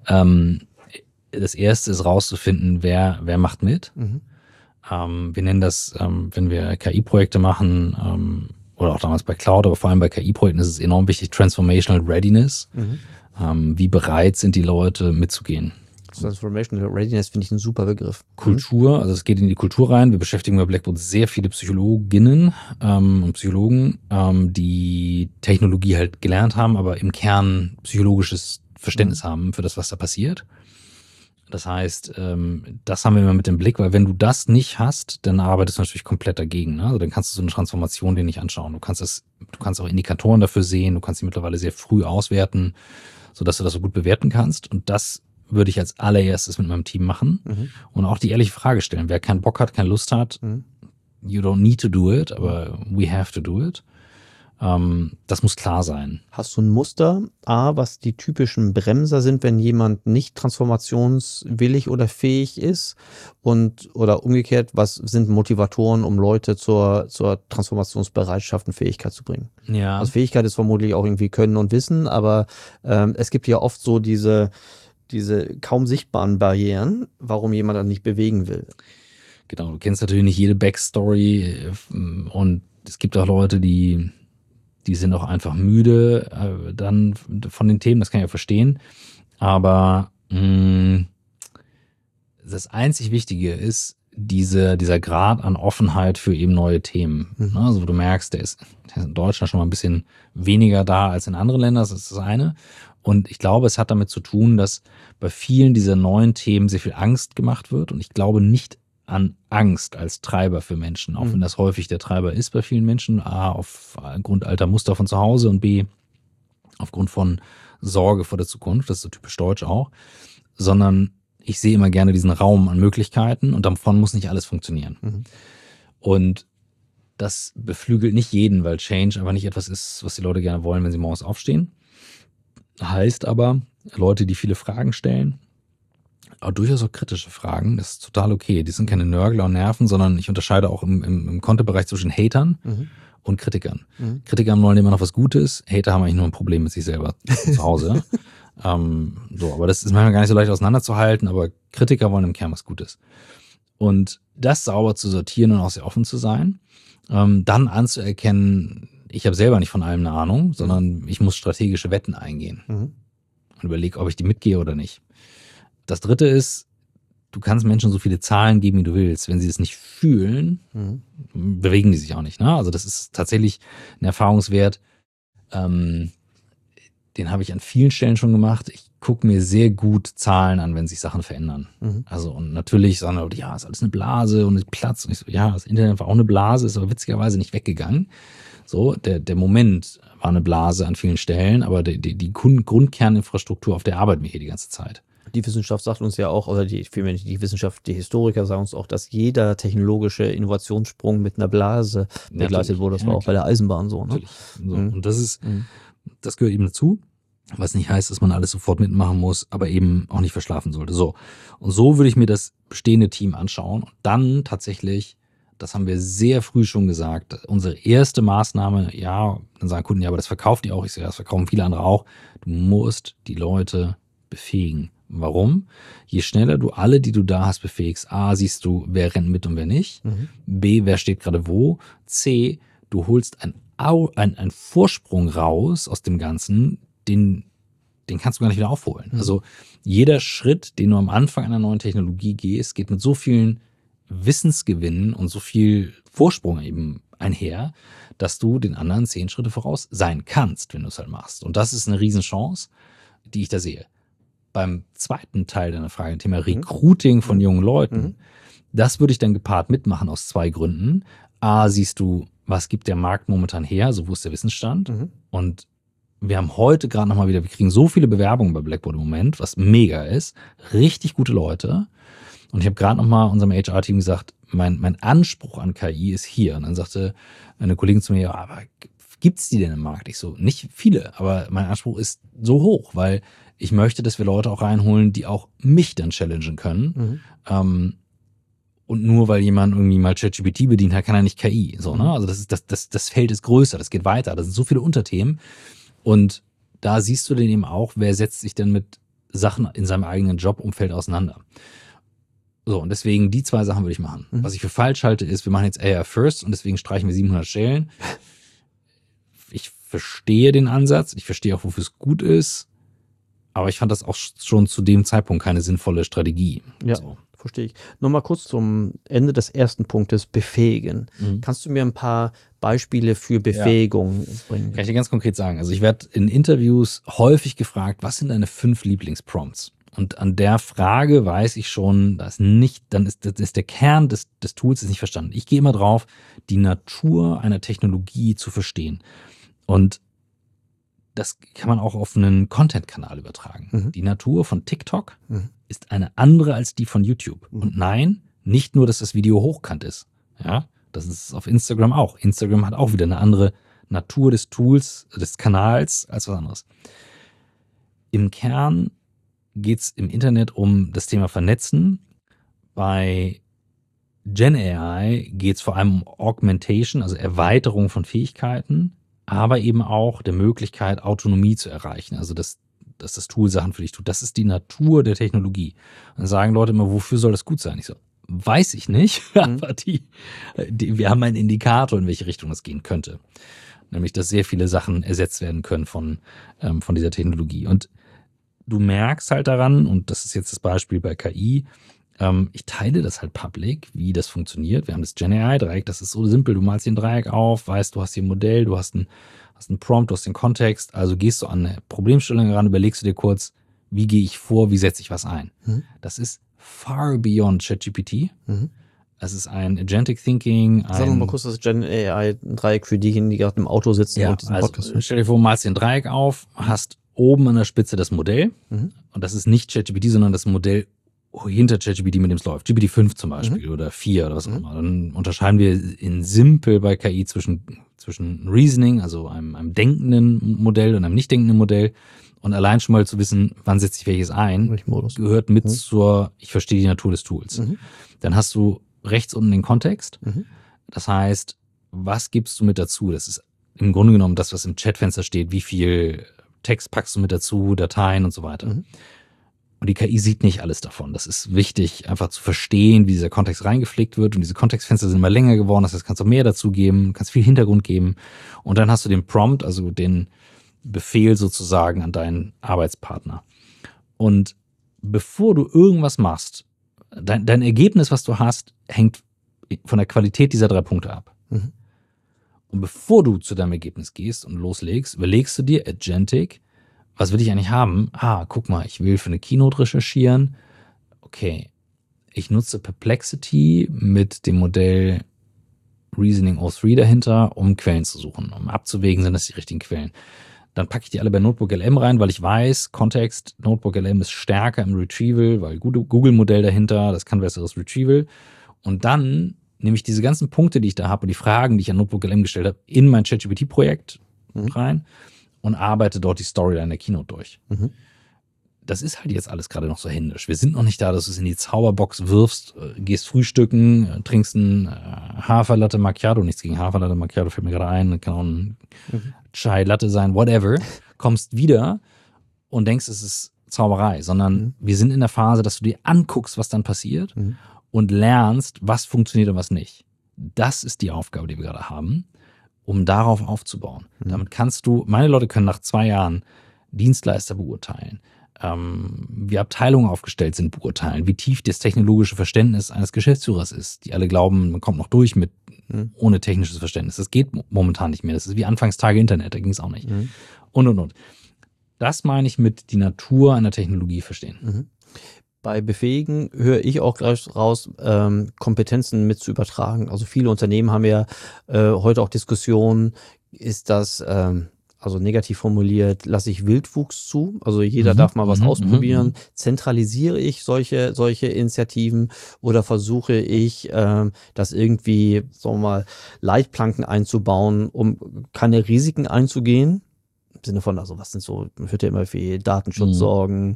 Das erste ist rauszufinden, wer macht mit. Wir nennen das, wenn wir KI-Projekte machen, oder auch damals bei Cloud, aber vor allem bei KI-Projekten ist es enorm wichtig, Transformational Readiness. Wie bereit sind die Leute mitzugehen? Transformational Readiness finde ich ein super Begriff. Kultur, also es geht in die Kultur rein. Wir beschäftigen bei Blackboard sehr viele Psychologinnen und Psychologen, die Technologie halt gelernt haben, aber im Kern psychologisches Verständnis haben für das, was da passiert. Das heißt, das haben wir immer mit im Blick, weil wenn du das nicht hast, dann arbeitest du natürlich komplett dagegen. Ne? Also dann kannst du so eine Transformation dir nicht anschauen. Du kannst auch Indikatoren dafür sehen, du kannst sie mittlerweile sehr früh auswerten, sodass du das so gut bewerten kannst. Und das würde ich als allererstes mit meinem Team machen und auch die ehrliche Frage stellen. Wer keinen Bock hat, keine Lust hat, you don't need to do it, aber we have to do it. Das muss klar sein. Hast du ein Muster, was die typischen Bremser sind, wenn jemand nicht transformationswillig oder fähig ist? Oder umgekehrt, was sind Motivatoren, um Leute zur Transformationsbereitschaft und Fähigkeit zu bringen? Ja. Also Fähigkeit ist vermutlich auch irgendwie Können und Wissen, aber es gibt ja oft so diese kaum sichtbaren Barrieren, warum jemand dann nicht bewegen will. Genau, du kennst natürlich nicht jede Backstory und es gibt auch Leute, die sind auch einfach müde dann von den Themen, das kann ich ja verstehen. Aber das einzig Wichtige ist dieser Grad an Offenheit für eben neue Themen. Also du merkst, der ist in Deutschland schon mal ein bisschen weniger da als in anderen Ländern, das ist das eine. Und ich glaube, es hat damit zu tun, dass bei vielen dieser neuen Themen sehr viel Angst gemacht wird. Und ich glaube nicht an Angst als Treiber für Menschen, auch wenn das häufig der Treiber ist bei vielen Menschen. A, aufgrund alter Muster von zu Hause und B, aufgrund von Sorge vor der Zukunft. Das ist so typisch deutsch auch. Sondern ich sehe immer gerne diesen Raum an Möglichkeiten und davon muss nicht alles funktionieren. Und das beflügelt nicht jeden, weil Change aber nicht etwas ist, was die Leute gerne wollen, wenn sie morgens aufstehen. Heißt aber, Leute, die viele Fragen stellen, aber durchaus auch kritische Fragen, das ist total okay. Die sind keine Nörgler und Nerven, sondern ich unterscheide auch im Content-Bereich zwischen Hatern und Kritikern. Kritiker wollen immer noch was Gutes, Hater haben eigentlich nur ein Problem mit sich selber zu Hause. Aber das ist manchmal gar nicht so leicht auseinanderzuhalten, aber Kritiker wollen im Kern was Gutes. Und das sauber zu sortieren und auch sehr offen zu sein, dann anzuerkennen, ich habe selber nicht von allem eine Ahnung, sondern ich muss strategische Wetten eingehen und überlege, ob ich die mitgehe oder nicht. Das dritte ist, du kannst Menschen so viele Zahlen geben, wie du willst. Wenn sie es nicht fühlen, bewegen die sich auch nicht. Ne? Also das ist tatsächlich ein Erfahrungswert, den habe ich an vielen Stellen schon gemacht. Ich gucke mir sehr gut Zahlen an, wenn sich Sachen verändern. Mhm. Also und natürlich sagen Leute, ja, ist alles eine Blase und Platz. Und ich so, ja, das Internet war auch eine Blase, ist aber witzigerweise nicht weggegangen. So, der Moment war eine Blase an vielen Stellen, aber die Grundkerninfrastruktur, auf der arbeiten wir hier die ganze Zeit. Die Wissenschaft sagt uns ja auch, oder vielmehr nicht die Wissenschaft, die Historiker sagen uns auch, dass jeder technologische Innovationssprung mit einer Blase begleitet wurde. Das war auch bei der Eisenbahn so. Ne? Natürlich. So. Und das gehört eben dazu. Was nicht heißt, dass man alles sofort mitmachen muss, aber eben auch nicht verschlafen sollte. So. Und so würde ich mir das bestehende Team anschauen und dann tatsächlich, das haben wir sehr früh schon gesagt, unsere erste Maßnahme, ja, dann sagen Kunden, ja, aber das verkauft ihr auch. Ich sage, ja, das verkaufen viele andere auch. Du musst die Leute befähigen. Warum? Je schneller du alle, die du da hast, befähigst, A, siehst du, wer rennt mit und wer nicht. B, wer steht gerade wo. C, du holst einen Vorsprung raus aus dem Ganzen, den kannst du gar nicht wieder aufholen. Also jeder Schritt, den du am Anfang einer neuen Technologie gehst, geht mit so vielen Wissensgewinnen und so viel Vorsprung eben einher, dass du den anderen 10 Schritte voraus sein kannst, wenn du es halt machst. Und das ist eine Riesenchance, die ich da sehe. Beim zweiten Teil deiner Frage, Thema Recruiting von jungen Leuten, das würde ich dann gepaart mitmachen aus 2 Gründen. A, siehst du, was gibt der Markt momentan her, also wo ist der Wissensstand? Und wir haben heute gerade nochmal wieder, wir kriegen so viele Bewerbungen bei Blackboard im Moment, was mega ist, richtig gute Leute. Und ich habe gerade nochmal unserem HR-Team gesagt, mein Anspruch an KI ist hier. Und dann sagte eine Kollegin zu mir, ja, aber gibt's die denn im Markt? Ich so, nicht viele, aber mein Anspruch ist so hoch, weil ich möchte, dass wir Leute auch reinholen, die auch mich dann challengen können. Und nur weil jemand irgendwie mal ChatGPT bedient hat, kann er nicht KI. So, ne? Also das Feld ist größer, das geht weiter. Das sind so viele Unterthemen. Und da siehst du dann eben auch, wer setzt sich denn mit Sachen in seinem eigenen Jobumfeld auseinander. So, und deswegen die 2 Sachen würde ich machen. Was ich für falsch halte, ist, wir machen jetzt AI first und deswegen streichen wir 700 Stellen. Ich verstehe den Ansatz, ich verstehe auch, wofür es gut ist, aber ich fand das auch schon zu dem Zeitpunkt keine sinnvolle Strategie. Ja, so. Verstehe ich. Nochmal kurz zum Ende des ersten Punktes, befähigen. Kannst du mir ein paar Beispiele für Befähigung bringen? Kann ich dir ganz konkret sagen. Also ich werde in Interviews häufig gefragt, was sind deine 5 Lieblingsprompts? Und an der Frage weiß ich schon, das ist der Kern des Tools ist nicht verstanden. Ich gehe immer drauf, die Natur einer Technologie zu verstehen. Und das kann man auch auf einen Content-Kanal übertragen. Die Natur von TikTok ist eine andere als die von YouTube. Und nein, nicht nur, dass das Video hochkant ist. Ja, das ist auf Instagram auch. Instagram hat auch wieder eine andere Natur des Tools, des Kanals als was anderes. Im Kern geht's im Internet um das Thema Vernetzen. Bei Gen AI geht's vor allem um Augmentation, also Erweiterung von Fähigkeiten, aber eben auch der Möglichkeit, Autonomie zu erreichen. Also dass das Tool Sachen für dich tut. Das ist die Natur der Technologie. Und dann sagen Leute immer, wofür soll das gut sein? Ich so, weiß ich nicht, aber wir haben einen Indikator, in welche Richtung es gehen könnte. Nämlich, dass sehr viele Sachen ersetzt werden können von dieser Technologie. Und du merkst halt daran, und das ist jetzt das Beispiel bei KI, ich teile das halt public, wie das funktioniert. Wir haben das Gen AI-Dreieck, das ist so simpel. Du malst hier ein Dreieck auf, weißt, du hast hier ein Modell, du hast einen Prompt, du hast den Kontext, also gehst du an eine Problemstellung ran, überlegst du dir kurz, wie gehe ich vor, wie setze ich was ein. Das ist far beyond ChatGPT. Es ist ein Agentic Thinking. Sag noch mal kurz das Gen AI-Dreieck für diejenigen, die gerade im Auto sitzen und diesen Podcast hören. Stell dir vor, malst den Dreieck auf, hast oben an der Spitze das Modell und das ist nicht ChatGPT, sondern das Modell hinter ChatGPT, mit dem es läuft. GPT-5 zum Beispiel oder 4 oder was auch immer. Dann unterscheiden wir in simpel bei KI zwischen Reasoning, also einem denkenden Modell und einem nicht denkenden Modell. Und allein schon mal zu wissen, wann setze ich welches ein, gehört mit zur, ich verstehe die Natur des Tools. Dann hast du rechts unten den Kontext. Das heißt, was gibst du mit dazu? Das ist im Grunde genommen das, was im Chatfenster steht. Wie viel Text packst du mit dazu, Dateien und so weiter. Und die KI sieht nicht alles davon. Das ist wichtig, einfach zu verstehen, wie dieser Kontext reingepflegt wird. Und diese Kontextfenster sind immer länger geworden. Das heißt, kannst du mehr dazu geben, kannst viel Hintergrund geben. Und dann hast du den Prompt, also den Befehl sozusagen an deinen Arbeitspartner. Und bevor du irgendwas machst, dein Ergebnis, was du hast, hängt von der Qualität dieser 3 Punkte ab. Und bevor du zu deinem Ergebnis gehst und loslegst, überlegst du dir Agentic, was will ich eigentlich haben? Guck mal, ich will für eine Keynote recherchieren. Okay, ich nutze Perplexity mit dem Modell Reasoning O3 dahinter, um Quellen zu suchen, um abzuwägen, sind das die richtigen Quellen. Dann packe ich die alle bei NotebookLM rein, weil ich weiß, Kontext, NotebookLM ist stärker im Retrieval, weil Google-Modell dahinter, das kann besseres Retrieval. Und dann nehme ich diese ganzen Punkte, die ich da habe und die Fragen, die ich an NotebookLM gestellt habe, in mein ChatGPT-Projekt rein und arbeite dort die Storyline der Keynote durch. Das ist halt jetzt alles gerade noch so händisch. Wir sind noch nicht da, dass du es in die Zauberbox wirfst, gehst frühstücken, trinkst ein Haferlatte Macchiato, nichts gegen Haferlatte Macchiato, fällt mir gerade ein, kann auch ein Chai Latte sein, whatever, kommst wieder und denkst, es ist Zauberei, sondern wir sind in der Phase, dass du dir anguckst, was dann passiert und lernst, was funktioniert und was nicht. Das ist die Aufgabe, die wir gerade haben, um darauf aufzubauen. Damit kannst du, meine Leute können nach 2 Jahren Dienstleister beurteilen, wie Abteilungen aufgestellt sind, beurteilen, wie tief das technologische Verständnis eines Geschäftsführers ist. Die alle glauben, man kommt noch durch mit ohne technisches Verständnis. Das geht momentan nicht mehr. Das ist wie Anfangstage Internet, da ging es auch nicht. Und. Das meine ich mit die Natur einer Technologie verstehen. Bei Befähigen höre ich auch gleich raus, Kompetenzen mit zu übertragen. Also viele Unternehmen haben ja heute auch Diskussionen, ist das also negativ formuliert, lasse ich Wildwuchs zu. Also jeder darf mal was ausprobieren. Zentralisiere ich solche Initiativen oder versuche ich, das irgendwie, sagen wir mal, Leitplanken einzubauen, um keine Risiken einzugehen? Im Sinne von, also was sind so, man hört ja immer viel Datenschutzsorgen,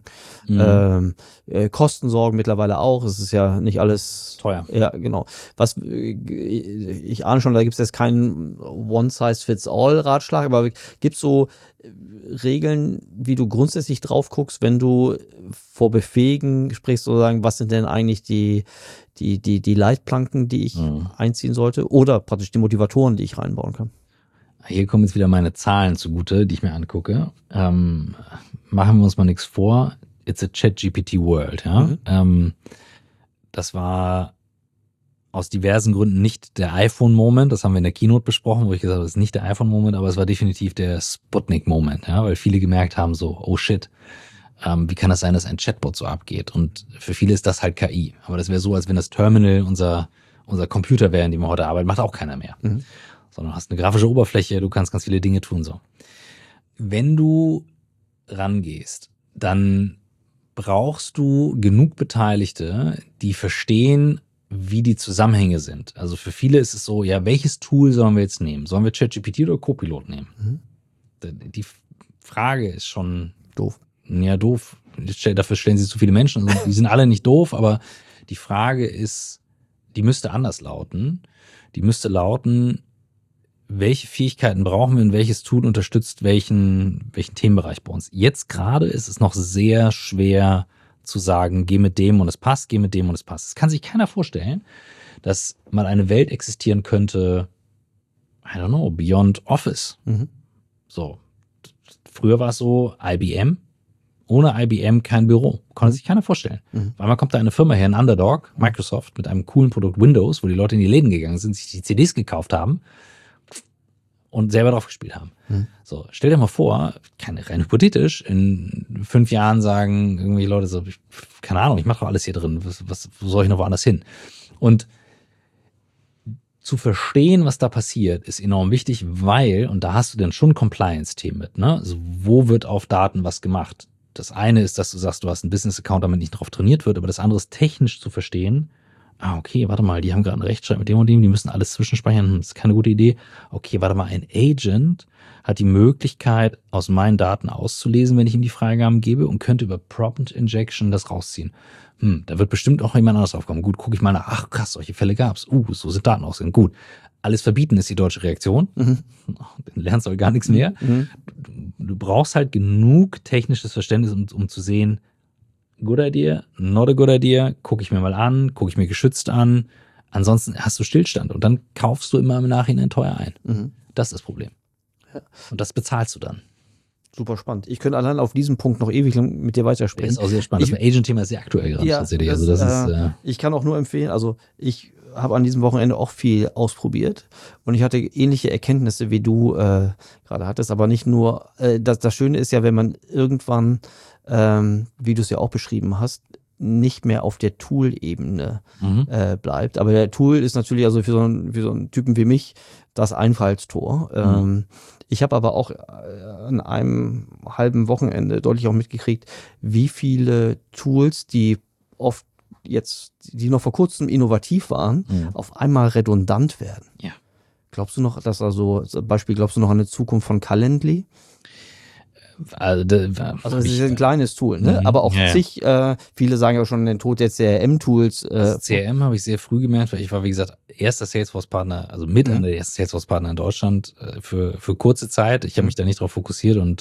Kostensorgen mittlerweile auch. Es ist ja nicht alles teuer. Ja, genau. Was ich ahne schon, da gibt es jetzt keinen One-Size-Fits-All-Ratschlag, aber gibt es so Regeln, wie du grundsätzlich drauf guckst, wenn du vor Befähigen sprichst, sozusagen, was sind denn eigentlich die Leitplanken, die ich einziehen sollte, oder praktisch die Motivatoren, die ich reinbauen kann? Hier kommen jetzt wieder meine Zahlen zugute, die ich mir angucke. Machen wir uns mal nichts vor. It's a ChatGPT world. Ja? Das war aus diversen Gründen nicht der iPhone-Moment. Das haben wir in der Keynote besprochen, wo ich gesagt habe, das ist nicht der iPhone-Moment, aber es war definitiv der Sputnik-Moment. Ja? Weil viele gemerkt haben so, oh shit, wie kann das sein, dass ein Chatbot so abgeht? Und für viele ist das halt KI. Aber das wäre so, als wenn das Terminal unser Computer wäre, in dem wir heute arbeiten, macht auch keiner mehr. Sondern hast eine grafische Oberfläche, du kannst ganz viele Dinge tun. So. Wenn du rangehst, dann brauchst du genug Beteiligte, die verstehen, wie die Zusammenhänge sind. Also für viele ist es so, ja, welches Tool sollen wir jetzt nehmen? Sollen wir ChatGPT oder Copilot nehmen? Die Frage ist schon doof. Ja, doof. Dafür stellen sie zu viele Menschen. Also die sind alle nicht doof, aber die Frage ist, die müsste anders lauten. Die müsste lauten, welche Fähigkeiten brauchen wir und welches Tool unterstützt welchen Themenbereich bei uns. Jetzt gerade ist es noch sehr schwer zu sagen, geh mit dem und es passt, geh mit dem und es passt. Es kann sich keiner vorstellen, dass mal eine Welt existieren könnte, I don't know, beyond Office. So. Früher war es so, IBM. Ohne IBM kein Büro. Konnte sich keiner vorstellen. Weil man kommt da eine Firma her, ein Underdog, Microsoft, mit einem coolen Produkt Windows, wo die Leute in die Läden gegangen sind, sich die CDs gekauft haben und selber drauf gespielt haben. So, stell dir mal vor, rein hypothetisch, in 5 Jahren sagen irgendwie Leute so, keine Ahnung, ich mache doch alles hier drin, wo soll ich noch woanders hin? Und zu verstehen, was da passiert, ist enorm wichtig, weil, und da hast du dann schon Compliance-Themen mit, ne? Also wo wird auf Daten was gemacht? Das eine ist, dass du sagst, du hast einen Business-Account, damit nicht drauf trainiert wird, aber das andere ist technisch zu verstehen. Okay, warte mal, die haben gerade einen Rechtschreib mit dem und dem, die müssen alles zwischenspeichern, das ist keine gute Idee. Okay, warte mal, ein Agent hat die Möglichkeit, aus meinen Daten auszulesen, wenn ich ihm die Freigaben gebe und könnte über Prompt Injection das rausziehen. Da wird bestimmt auch jemand anderes aufkommen. Gut, gucke ich mal nach, ach krass, solche Fälle gab's. So sind Daten ausgegangen. Gut, alles verbieten ist die deutsche Reaktion. Dann lernst du gar nichts mehr. Du brauchst halt genug technisches Verständnis, um zu sehen, good idea, not a good idea, gucke ich mir mal an, gucke ich mir geschützt an. Ansonsten hast du Stillstand und dann kaufst du immer im Nachhinein teuer ein. Das ist das Problem. Ja. Und das bezahlst du dann. Super spannend. Ich könnte allein auf diesem Punkt noch ewig lang mit dir weitersprechen. Das ist auch sehr spannend. Das Agent-Thema ist sehr aktuell gerade tatsächlich. Also das ist, ich kann auch nur empfehlen, also ich habe an diesem Wochenende auch viel ausprobiert und ich hatte ähnliche Erkenntnisse, wie du gerade hattest, aber nicht nur, das Schöne ist ja, wenn man irgendwann, wie du es ja auch beschrieben hast, nicht mehr auf der Tool-Ebene bleibt. Aber der Tool ist natürlich also für so einen Typen wie mich das Einfallstor. Ich habe aber auch an einem halben Wochenende deutlich auch mitgekriegt, wie viele Tools, die oft jetzt, die noch vor kurzem innovativ waren, auf einmal redundant werden. Ja. Glaubst du noch, dass also, zum Beispiel, glaubst du noch an eine Zukunft von Calendly? Also es ist ein kleines Tool, ne? Aber auch zig, viele sagen ja schon den Tod der CRM-Tools. CRM habe ich sehr früh gemerkt, weil ich war, wie gesagt, erster Salesforce-Partner, also mit einer der ersten Salesforce-Partner in Deutschland für kurze Zeit. Ich habe mich da nicht drauf fokussiert und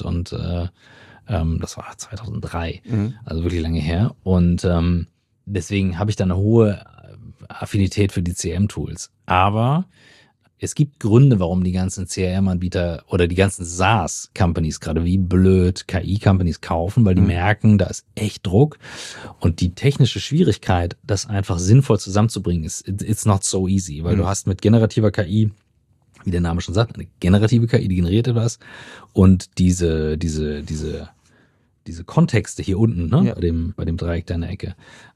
das war 2003, also wirklich lange her. Und deswegen habe ich da eine hohe Affinität für die CRM-Tools. Aber es gibt Gründe, warum die ganzen CRM-Anbieter oder die ganzen SaaS-Companies gerade wie blöd KI-Companies kaufen, weil die merken, da ist echt Druck. Und die technische Schwierigkeit, das einfach sinnvoll zusammenzubringen, ist it's not so easy, weil du hast mit generativer KI, wie der Name schon sagt, eine generative KI, die generiert etwas. Und diese Kontexte hier unten, ne, bei dem Dreieck deiner Ecke,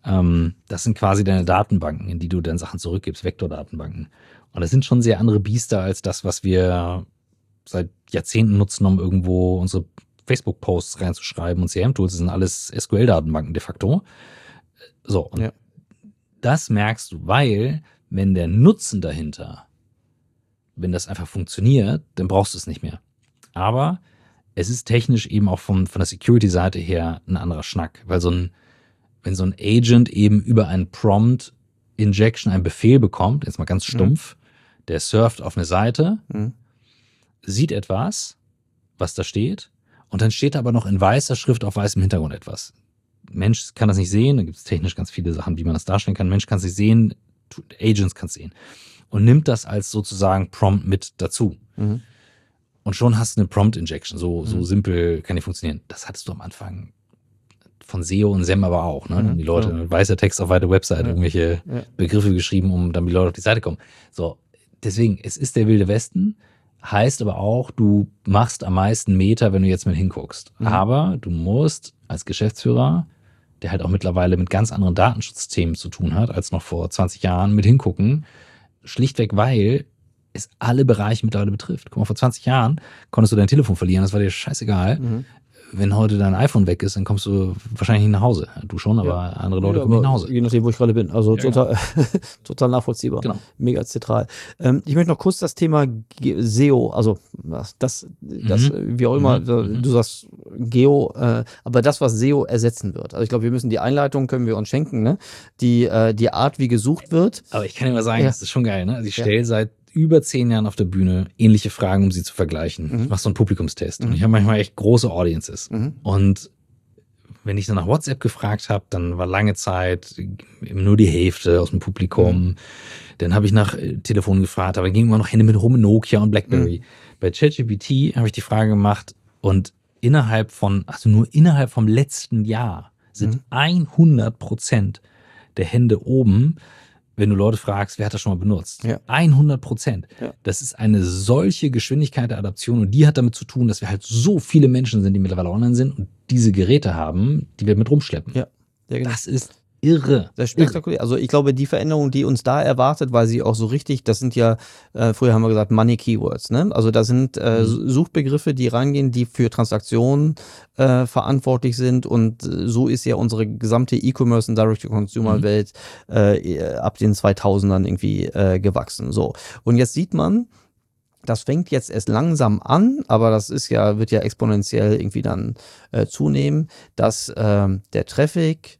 das sind quasi deine Datenbanken, in die du dann Sachen zurückgibst, Vektordatenbanken. Und das sind schon sehr andere Biester als das, was wir seit Jahrzehnten nutzen, um irgendwo unsere Facebook-Posts reinzuschreiben. Und CRM-Tools sind alles SQL-Datenbanken de facto. So, und das merkst du, weil wenn der Nutzen dahinter, wenn das einfach funktioniert, dann brauchst du es nicht mehr. Aber es ist technisch eben auch von der Security-Seite her ein anderer Schnack, weil wenn so ein Agent eben über einen Prompt-Injection einen Befehl bekommt, jetzt mal ganz stumpf, der surft auf eine Seite, sieht etwas, was da steht, und dann steht aber noch in weißer Schrift auf weißem Hintergrund etwas. Mensch kann das nicht sehen, da gibt es technisch ganz viele Sachen, wie man das darstellen kann. Mensch kann es nicht sehen, Agents kann es sehen. Und nimmt das als sozusagen Prompt mit dazu. Und schon hast du eine Prompt-Injection. So simpel kann die funktionieren. Das hattest du am Anfang von SEO und SEM aber auch. Ne? Die Leute mit weißer Text auf weiter Website irgendwelche Begriffe geschrieben, um dann die Leute auf die Seite kommen. So, deswegen, es ist der wilde Westen, heißt aber auch, du machst am meisten Meter, wenn du jetzt mit hinguckst. Aber du musst als Geschäftsführer, der halt auch mittlerweile mit ganz anderen Datenschutzthemen zu tun hat, als noch vor 20 Jahren, mit hingucken. Schlichtweg, weil es alle Bereiche mittlerweile betrifft. Guck mal, vor 20 Jahren konntest du dein Telefon verlieren, das war dir scheißegal. Wenn heute dein iPhone weg ist, dann kommst du wahrscheinlich nicht nach Hause. Du schon, aber andere Leute kommen nicht nach Hause. Je nachdem, wo ich gerade bin. Also total nachvollziehbar. Genau. Mega zentral. Ich möchte noch kurz das Thema SEO, also das wie auch immer, du sagst Geo, aber das, was SEO ersetzen wird. Also ich glaube, wir müssen die Einleitung, können wir uns schenken, ne? Die Art, wie gesucht wird. Aber ich kann dir mal sagen, das ist schon geil, ne? Also ich stelle seit über 10 Jahren auf der Bühne ähnliche Fragen, um sie zu vergleichen. Ich mache so einen Publikumstest und ich habe manchmal echt große Audiences. Und wenn ich dann nach WhatsApp gefragt habe, dann war lange Zeit nur die Hälfte aus dem Publikum. Dann habe ich nach Telefon gefragt, aber ging immer noch Hände mit rum, Nokia und BlackBerry. Bei ChatGPT habe ich die Frage gemacht und nur innerhalb vom letzten Jahr sind 100% der Hände oben, wenn du Leute fragst, wer hat das schon mal benutzt? 100%. Das ist eine solche Geschwindigkeit der Adaption und die hat damit zu tun, dass wir halt so viele Menschen sind, die mittlerweile online sind und diese Geräte haben, die wir mit rumschleppen. Ja, genau. Das ist irre. Das ist spektakulär. Also ich glaube, die Veränderung, die uns da erwartet, weil sie auch so richtig, das sind ja, früher haben wir gesagt, Money Keywords, ne? Also da sind Suchbegriffe, die reingehen, die für Transaktionen verantwortlich sind und so ist ja unsere gesamte E-Commerce und Direct-to-Consumer-Welt ab den 2000ern irgendwie gewachsen. So. Und jetzt sieht man, das fängt jetzt erst langsam an, aber das wird ja exponentiell irgendwie dann zunehmen, dass der Traffic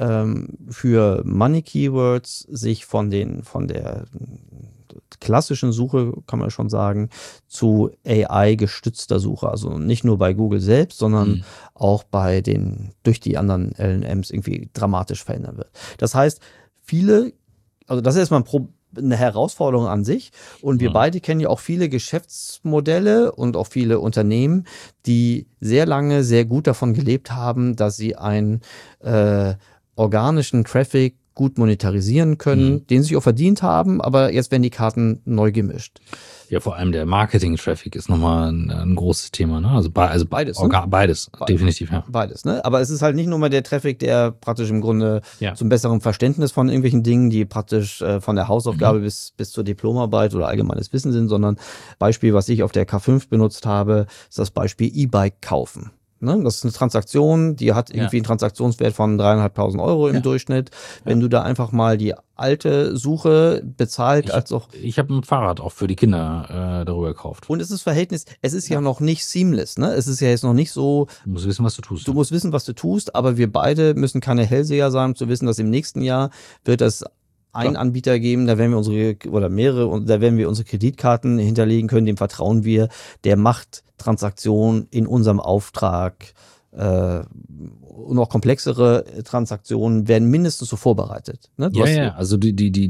für Money Keywords sich von der klassischen Suche, kann man schon sagen, zu AI-gestützter Suche, also nicht nur bei Google selbst, sondern auch durch die anderen LLMs irgendwie dramatisch verändern wird. Das heißt, also das ist erstmal eine Herausforderung an sich und wir beide kennen ja auch viele Geschäftsmodelle und auch viele Unternehmen, die sehr lange sehr gut davon gelebt haben, dass sie einen organischen Traffic gut monetarisieren können, den sie auch verdient haben, aber jetzt werden die Karten neu gemischt. Ja, vor allem der Marketing-Traffic ist nochmal ein großes Thema, ne? Also beides, ne? Beides, definitiv, ja. Beides, ne? Aber es ist halt nicht nur mal der Traffic, der praktisch im Grunde Ja. zum besseren Verständnis von irgendwelchen Dingen, die praktisch von der Hausaufgabe bis zur Diplomarbeit oder allgemeines Wissen sind, sondern Beispiel, was ich auf der K5 benutzt habe, ist das Beispiel E-Bike kaufen. Ne? Das ist eine Transaktion, die hat irgendwie einen Transaktionswert von 3.500 Euro im Durchschnitt. Wenn du da einfach mal die alte Suche bezahlt, als auch. Ich habe ein Fahrrad auch für die Kinder darüber gekauft. Und es ist Verhältnis, es ist ja noch nicht seamless, ne? Es ist ja jetzt noch nicht so. Du musst wissen, was du tust. Du musst wissen, was du tust, aber wir beide müssen keine Hellseher sein, um zu wissen, dass im nächsten Jahr wird es einen Anbieter geben, da werden wir unsere Kreditkarten hinterlegen können, dem vertrauen wir, der macht Transaktionen in unserem Auftrag und auch komplexere Transaktionen werden mindestens so vorbereitet. Ne? Also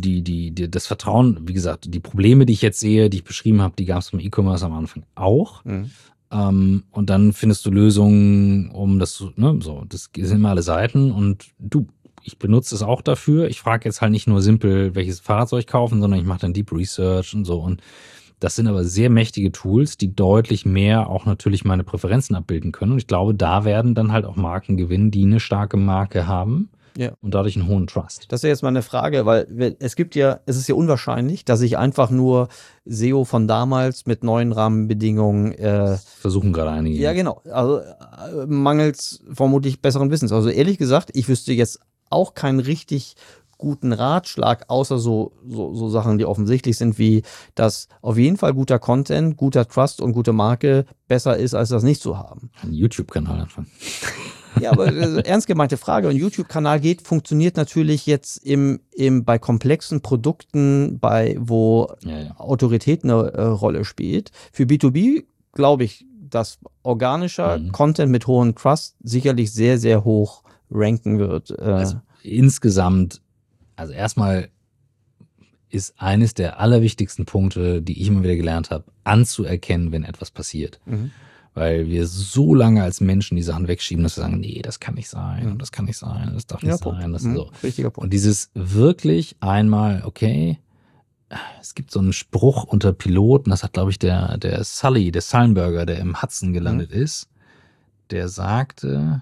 das Vertrauen, wie gesagt, die Probleme, die ich jetzt sehe, die ich beschrieben habe, die gab es beim E-Commerce am Anfang auch. Und dann findest du Lösungen, um das zu, ne, so, das sind immer alle Seiten und ich benutze es auch dafür. Ich frage jetzt halt nicht nur simpel, welches Fahrrad soll ich kaufen, sondern ich mache dann Deep Research und so. Und das sind aber sehr mächtige Tools, die deutlich mehr auch natürlich meine Präferenzen abbilden können. Und ich glaube, da werden dann halt auch Marken gewinnen, die eine starke Marke haben und dadurch einen hohen Trust. Das ist ja jetzt mal eine Frage, weil es ist ja unwahrscheinlich, dass ich einfach nur SEO von damals mit neuen Rahmenbedingungen versuchen gerade einige. Ja, genau. Also mangels vermutlich besseren Wissens. Also ehrlich gesagt, ich wüsste jetzt auch keinen richtig guten Ratschlag, außer so Sachen, die offensichtlich sind, wie dass auf jeden Fall guter Content, guter Trust und gute Marke besser ist, als das nicht zu haben. Ein YouTube-Kanal anfangen. Ja, aber ernst gemeinte Frage. Ein YouTube-Kanal funktioniert natürlich jetzt bei komplexen Produkten, wo Autorität eine Rolle spielt. Für B2B glaube ich, dass organischer Content mit hohem Trust sicherlich sehr, sehr hoch ranken wird. Also insgesamt, also erstmal ist eines der allerwichtigsten Punkte, die ich immer wieder gelernt habe, anzuerkennen, wenn etwas passiert. Weil wir so lange als Menschen die Sachen wegschieben, dass wir sagen, nee, das kann nicht sein und das kann nicht sein, das darf nicht sein. Das ist so. Richtiger Punkt. Und dieses wirklich einmal, okay, es gibt so einen Spruch unter Piloten, das hat, glaube ich, der Sullenberger, der im Hudson gelandet ist, der sagte,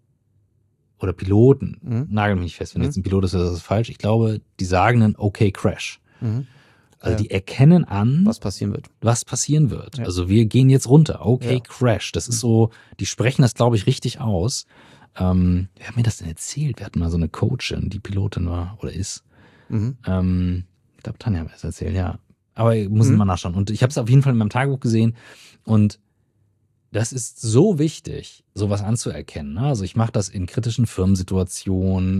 oder Piloten, nagel mich nicht fest, wenn jetzt ein Pilot ist, das ist falsch. Ich glaube, die sagen dann, okay, Crash. Also die erkennen an, was passieren wird. Ja. Also wir gehen jetzt runter, okay, Crash. Das ist so, die sprechen das, glaube ich, richtig aus. Wer hat mir das denn erzählt? Wir hatten mal so eine Coachin, die Pilotin war oder ist. Ich glaube, Tanja hat mir das erzählt, ja. Aber ich muss mal nachschauen. Und ich habe es auf jeden Fall in meinem Tagebuch gesehen und das ist so wichtig, sowas anzuerkennen. Ne? Also ich mache das in kritischen Firmensituationen,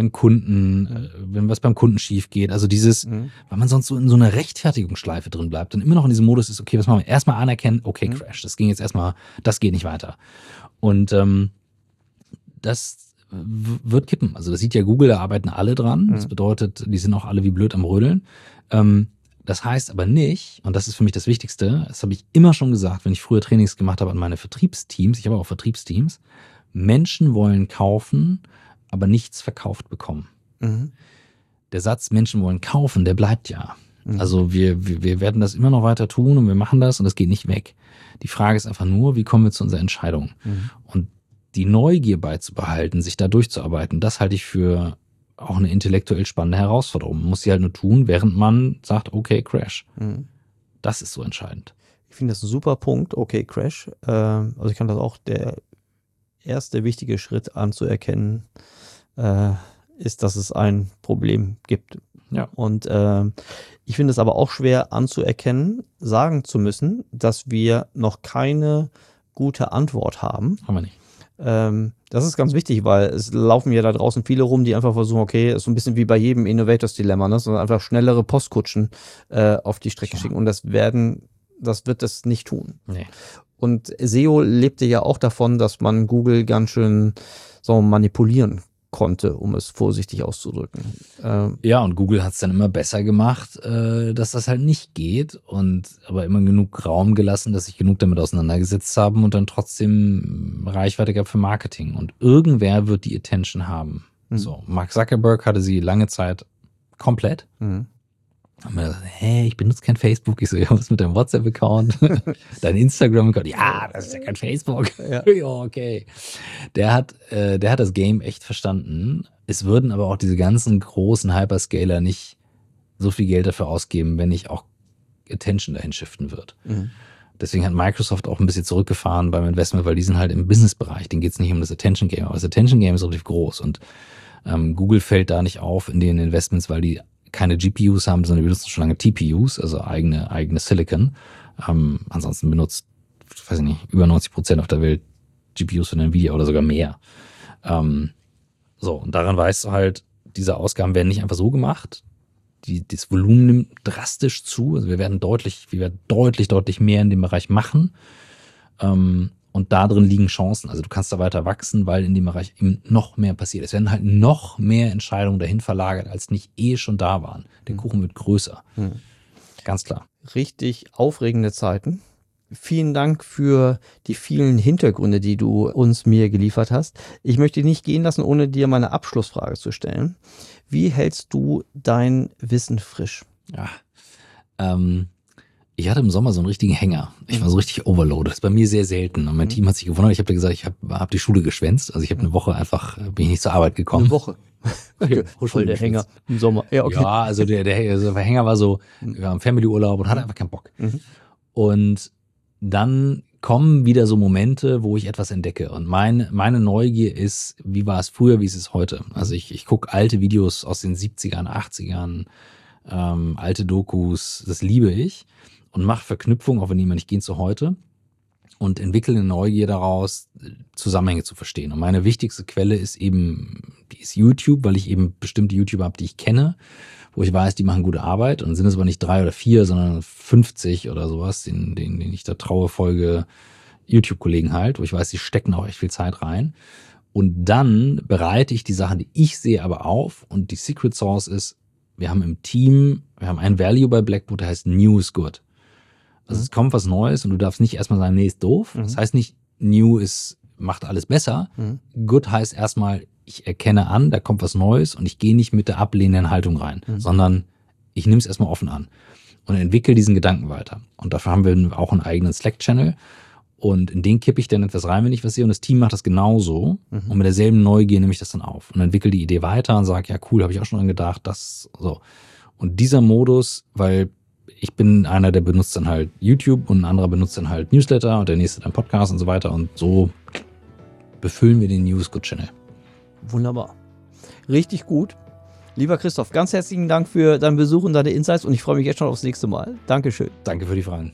wenn was beim Kunden schief geht. Also weil man sonst so in so einer Rechtfertigungsschleife drin bleibt und immer noch in diesem Modus ist, okay, was machen wir? Erstmal anerkennen, okay, Crash, das ging jetzt erstmal, das geht nicht weiter. Und das wird kippen. Also das sieht ja Google, da arbeiten alle dran. Das bedeutet, die sind auch alle wie blöd am Rödeln. Das heißt aber nicht, und das ist für mich das Wichtigste, das habe ich immer schon gesagt, wenn ich früher Trainings gemacht habe an meine Vertriebsteams, ich habe auch Vertriebsteams, Menschen wollen kaufen, aber nichts verkauft bekommen. Der Satz, Menschen wollen kaufen, der bleibt ja. Also wir werden das immer noch weiter tun und wir machen das und das geht nicht weg. Die Frage ist einfach nur, wie kommen wir zu unserer Entscheidung? Und die Neugier beizubehalten, sich da durchzuarbeiten, das halte ich für auch eine intellektuell spannende Herausforderung. Man muss sie halt nur tun, während man sagt, okay, Crash. Das ist so entscheidend. Ich finde das ein super Punkt, okay, Crash. Also ich kann das auch, der erste wichtige Schritt anzuerkennen, ist, dass es ein Problem gibt. Ja. Und ich finde es aber auch schwer anzuerkennen, sagen zu müssen, dass wir noch keine gute Antwort haben. Haben wir nicht. Das ist ganz wichtig, weil es laufen ja da draußen viele rum, die einfach versuchen, okay, ist so ein bisschen wie bei jedem Innovators-Dilemma, ne? Sondern einfach schnellere Postkutschen auf die Strecke schicken und das wird das nicht tun. Nee. Und SEO lebte ja auch davon, dass man Google ganz schön so manipulieren konnte, um es vorsichtig auszudrücken. Ja, und Google hat es dann immer besser gemacht, dass das halt nicht geht aber immer genug Raum gelassen, dass sich genug damit auseinandergesetzt haben und dann trotzdem Reichweite gab für Marketing. Und irgendwer wird die Attention haben. So, Mark Zuckerberg hatte sie lange Zeit komplett. Mhm. Und mir gesagt, ich benutze kein Facebook. Ich so, ja, was mit deinem WhatsApp-Account? Dein Instagram-Account? Ja, das ist ja kein Facebook. Ja. Ja, okay. Der hat das Game echt verstanden. Es würden aber auch diese ganzen großen Hyperscaler nicht so viel Geld dafür ausgeben, wenn nicht auch Attention dahin shiften wird. Mhm. Deswegen hat Microsoft auch ein bisschen zurückgefahren beim Investment, weil die sind halt im Business-Bereich. Denen geht es nicht um das Attention-Game. Aber das Attention-Game ist relativ groß und Google fällt da nicht auf in den Investments, weil die keine GPUs haben, sondern die benutzen schon lange TPUs, also eigene Silicon. Ansonsten benutzt, weiß ich nicht, über 90% auf der Welt GPUs von Nvidia oder sogar mehr. So, und daran weißt du halt, diese Ausgaben werden nicht einfach so gemacht. Das Volumen nimmt drastisch zu. Also wir werden deutlich mehr in dem Bereich machen. Und da drin liegen Chancen. Also du kannst da weiter wachsen, weil in dem Bereich eben noch mehr passiert. Es werden halt noch mehr Entscheidungen dahin verlagert, als nicht schon da waren. Der Kuchen wird größer. Ganz klar. Richtig aufregende Zeiten. Vielen Dank für die vielen Hintergründe, die du mir geliefert hast. Ich möchte dich nicht gehen lassen, ohne dir meine Abschlussfrage zu stellen. Wie hältst du dein Wissen frisch? Ja, ich hatte im Sommer so einen richtigen Hänger. Ich war so richtig overloaded. Das ist bei mir sehr selten. Und mein Team hat sich gewundert. Ich habe dir gesagt, ich hab die Schule geschwänzt. Also ich habe eine Woche einfach, bin ich nicht zur Arbeit gekommen. Eine Woche. Okay, Voll der Hänger im Sommer. Ja, okay. Ja, also der Hänger war so, wir waren im Family-Urlaub und hatte einfach keinen Bock. Und dann kommen wieder so Momente, wo ich etwas entdecke. Und meine Neugier ist, wie war es früher, wie ist es heute? Also ich gucke alte Videos aus den 70ern, 80ern, alte Dokus, das liebe ich. Und mache Verknüpfungen, auch wenn die immer nicht gehen, zu heute. Und entwickle eine Neugier daraus, Zusammenhänge zu verstehen. Und meine wichtigste Quelle ist YouTube, weil ich eben bestimmte YouTuber habe, die ich kenne, wo ich weiß, die machen gute Arbeit. Und dann sind es aber nicht 3 oder 4, sondern 50 oder sowas, denen ich da traue, folge YouTube-Kollegen halt, wo ich weiß, die stecken auch echt viel Zeit rein. Und dann bereite ich die Sachen, die ich sehe, aber auf. Und die Secret Sauce ist, wir haben im Team, ein Value bei Blackboard, der heißt New is good. Also es kommt was Neues und du darfst nicht erstmal sagen, nee, ist doof. Das heißt nicht, New macht alles besser. Good heißt erstmal, ich erkenne an, da kommt was Neues und ich gehe nicht mit der ablehnenden Haltung rein, sondern ich nehme es erstmal offen an und entwickle diesen Gedanken weiter. Und dafür haben wir auch einen eigenen Slack-Channel und in den kippe ich dann etwas rein, wenn ich was sehe und das Team macht das genauso und mit derselben Neugier nehme ich das dann auf und entwickle die Idee weiter und sage, ja cool, habe ich auch schon dran gedacht, das so. Und dieser Modus, weil ich bin einer, der benutzt dann halt YouTube und ein anderer benutzt dann halt Newsletter und der nächste dann Podcast und so weiter und so befüllen wir den Newsgood-Channel. Wunderbar. Richtig gut. Lieber Christoph, ganz herzlichen Dank für deinen Besuch und deine Insights und ich freue mich jetzt schon aufs nächste Mal. Dankeschön. Danke für die Fragen.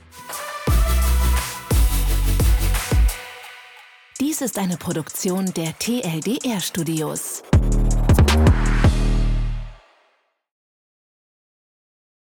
Dies ist eine Produktion der TLDR Studios.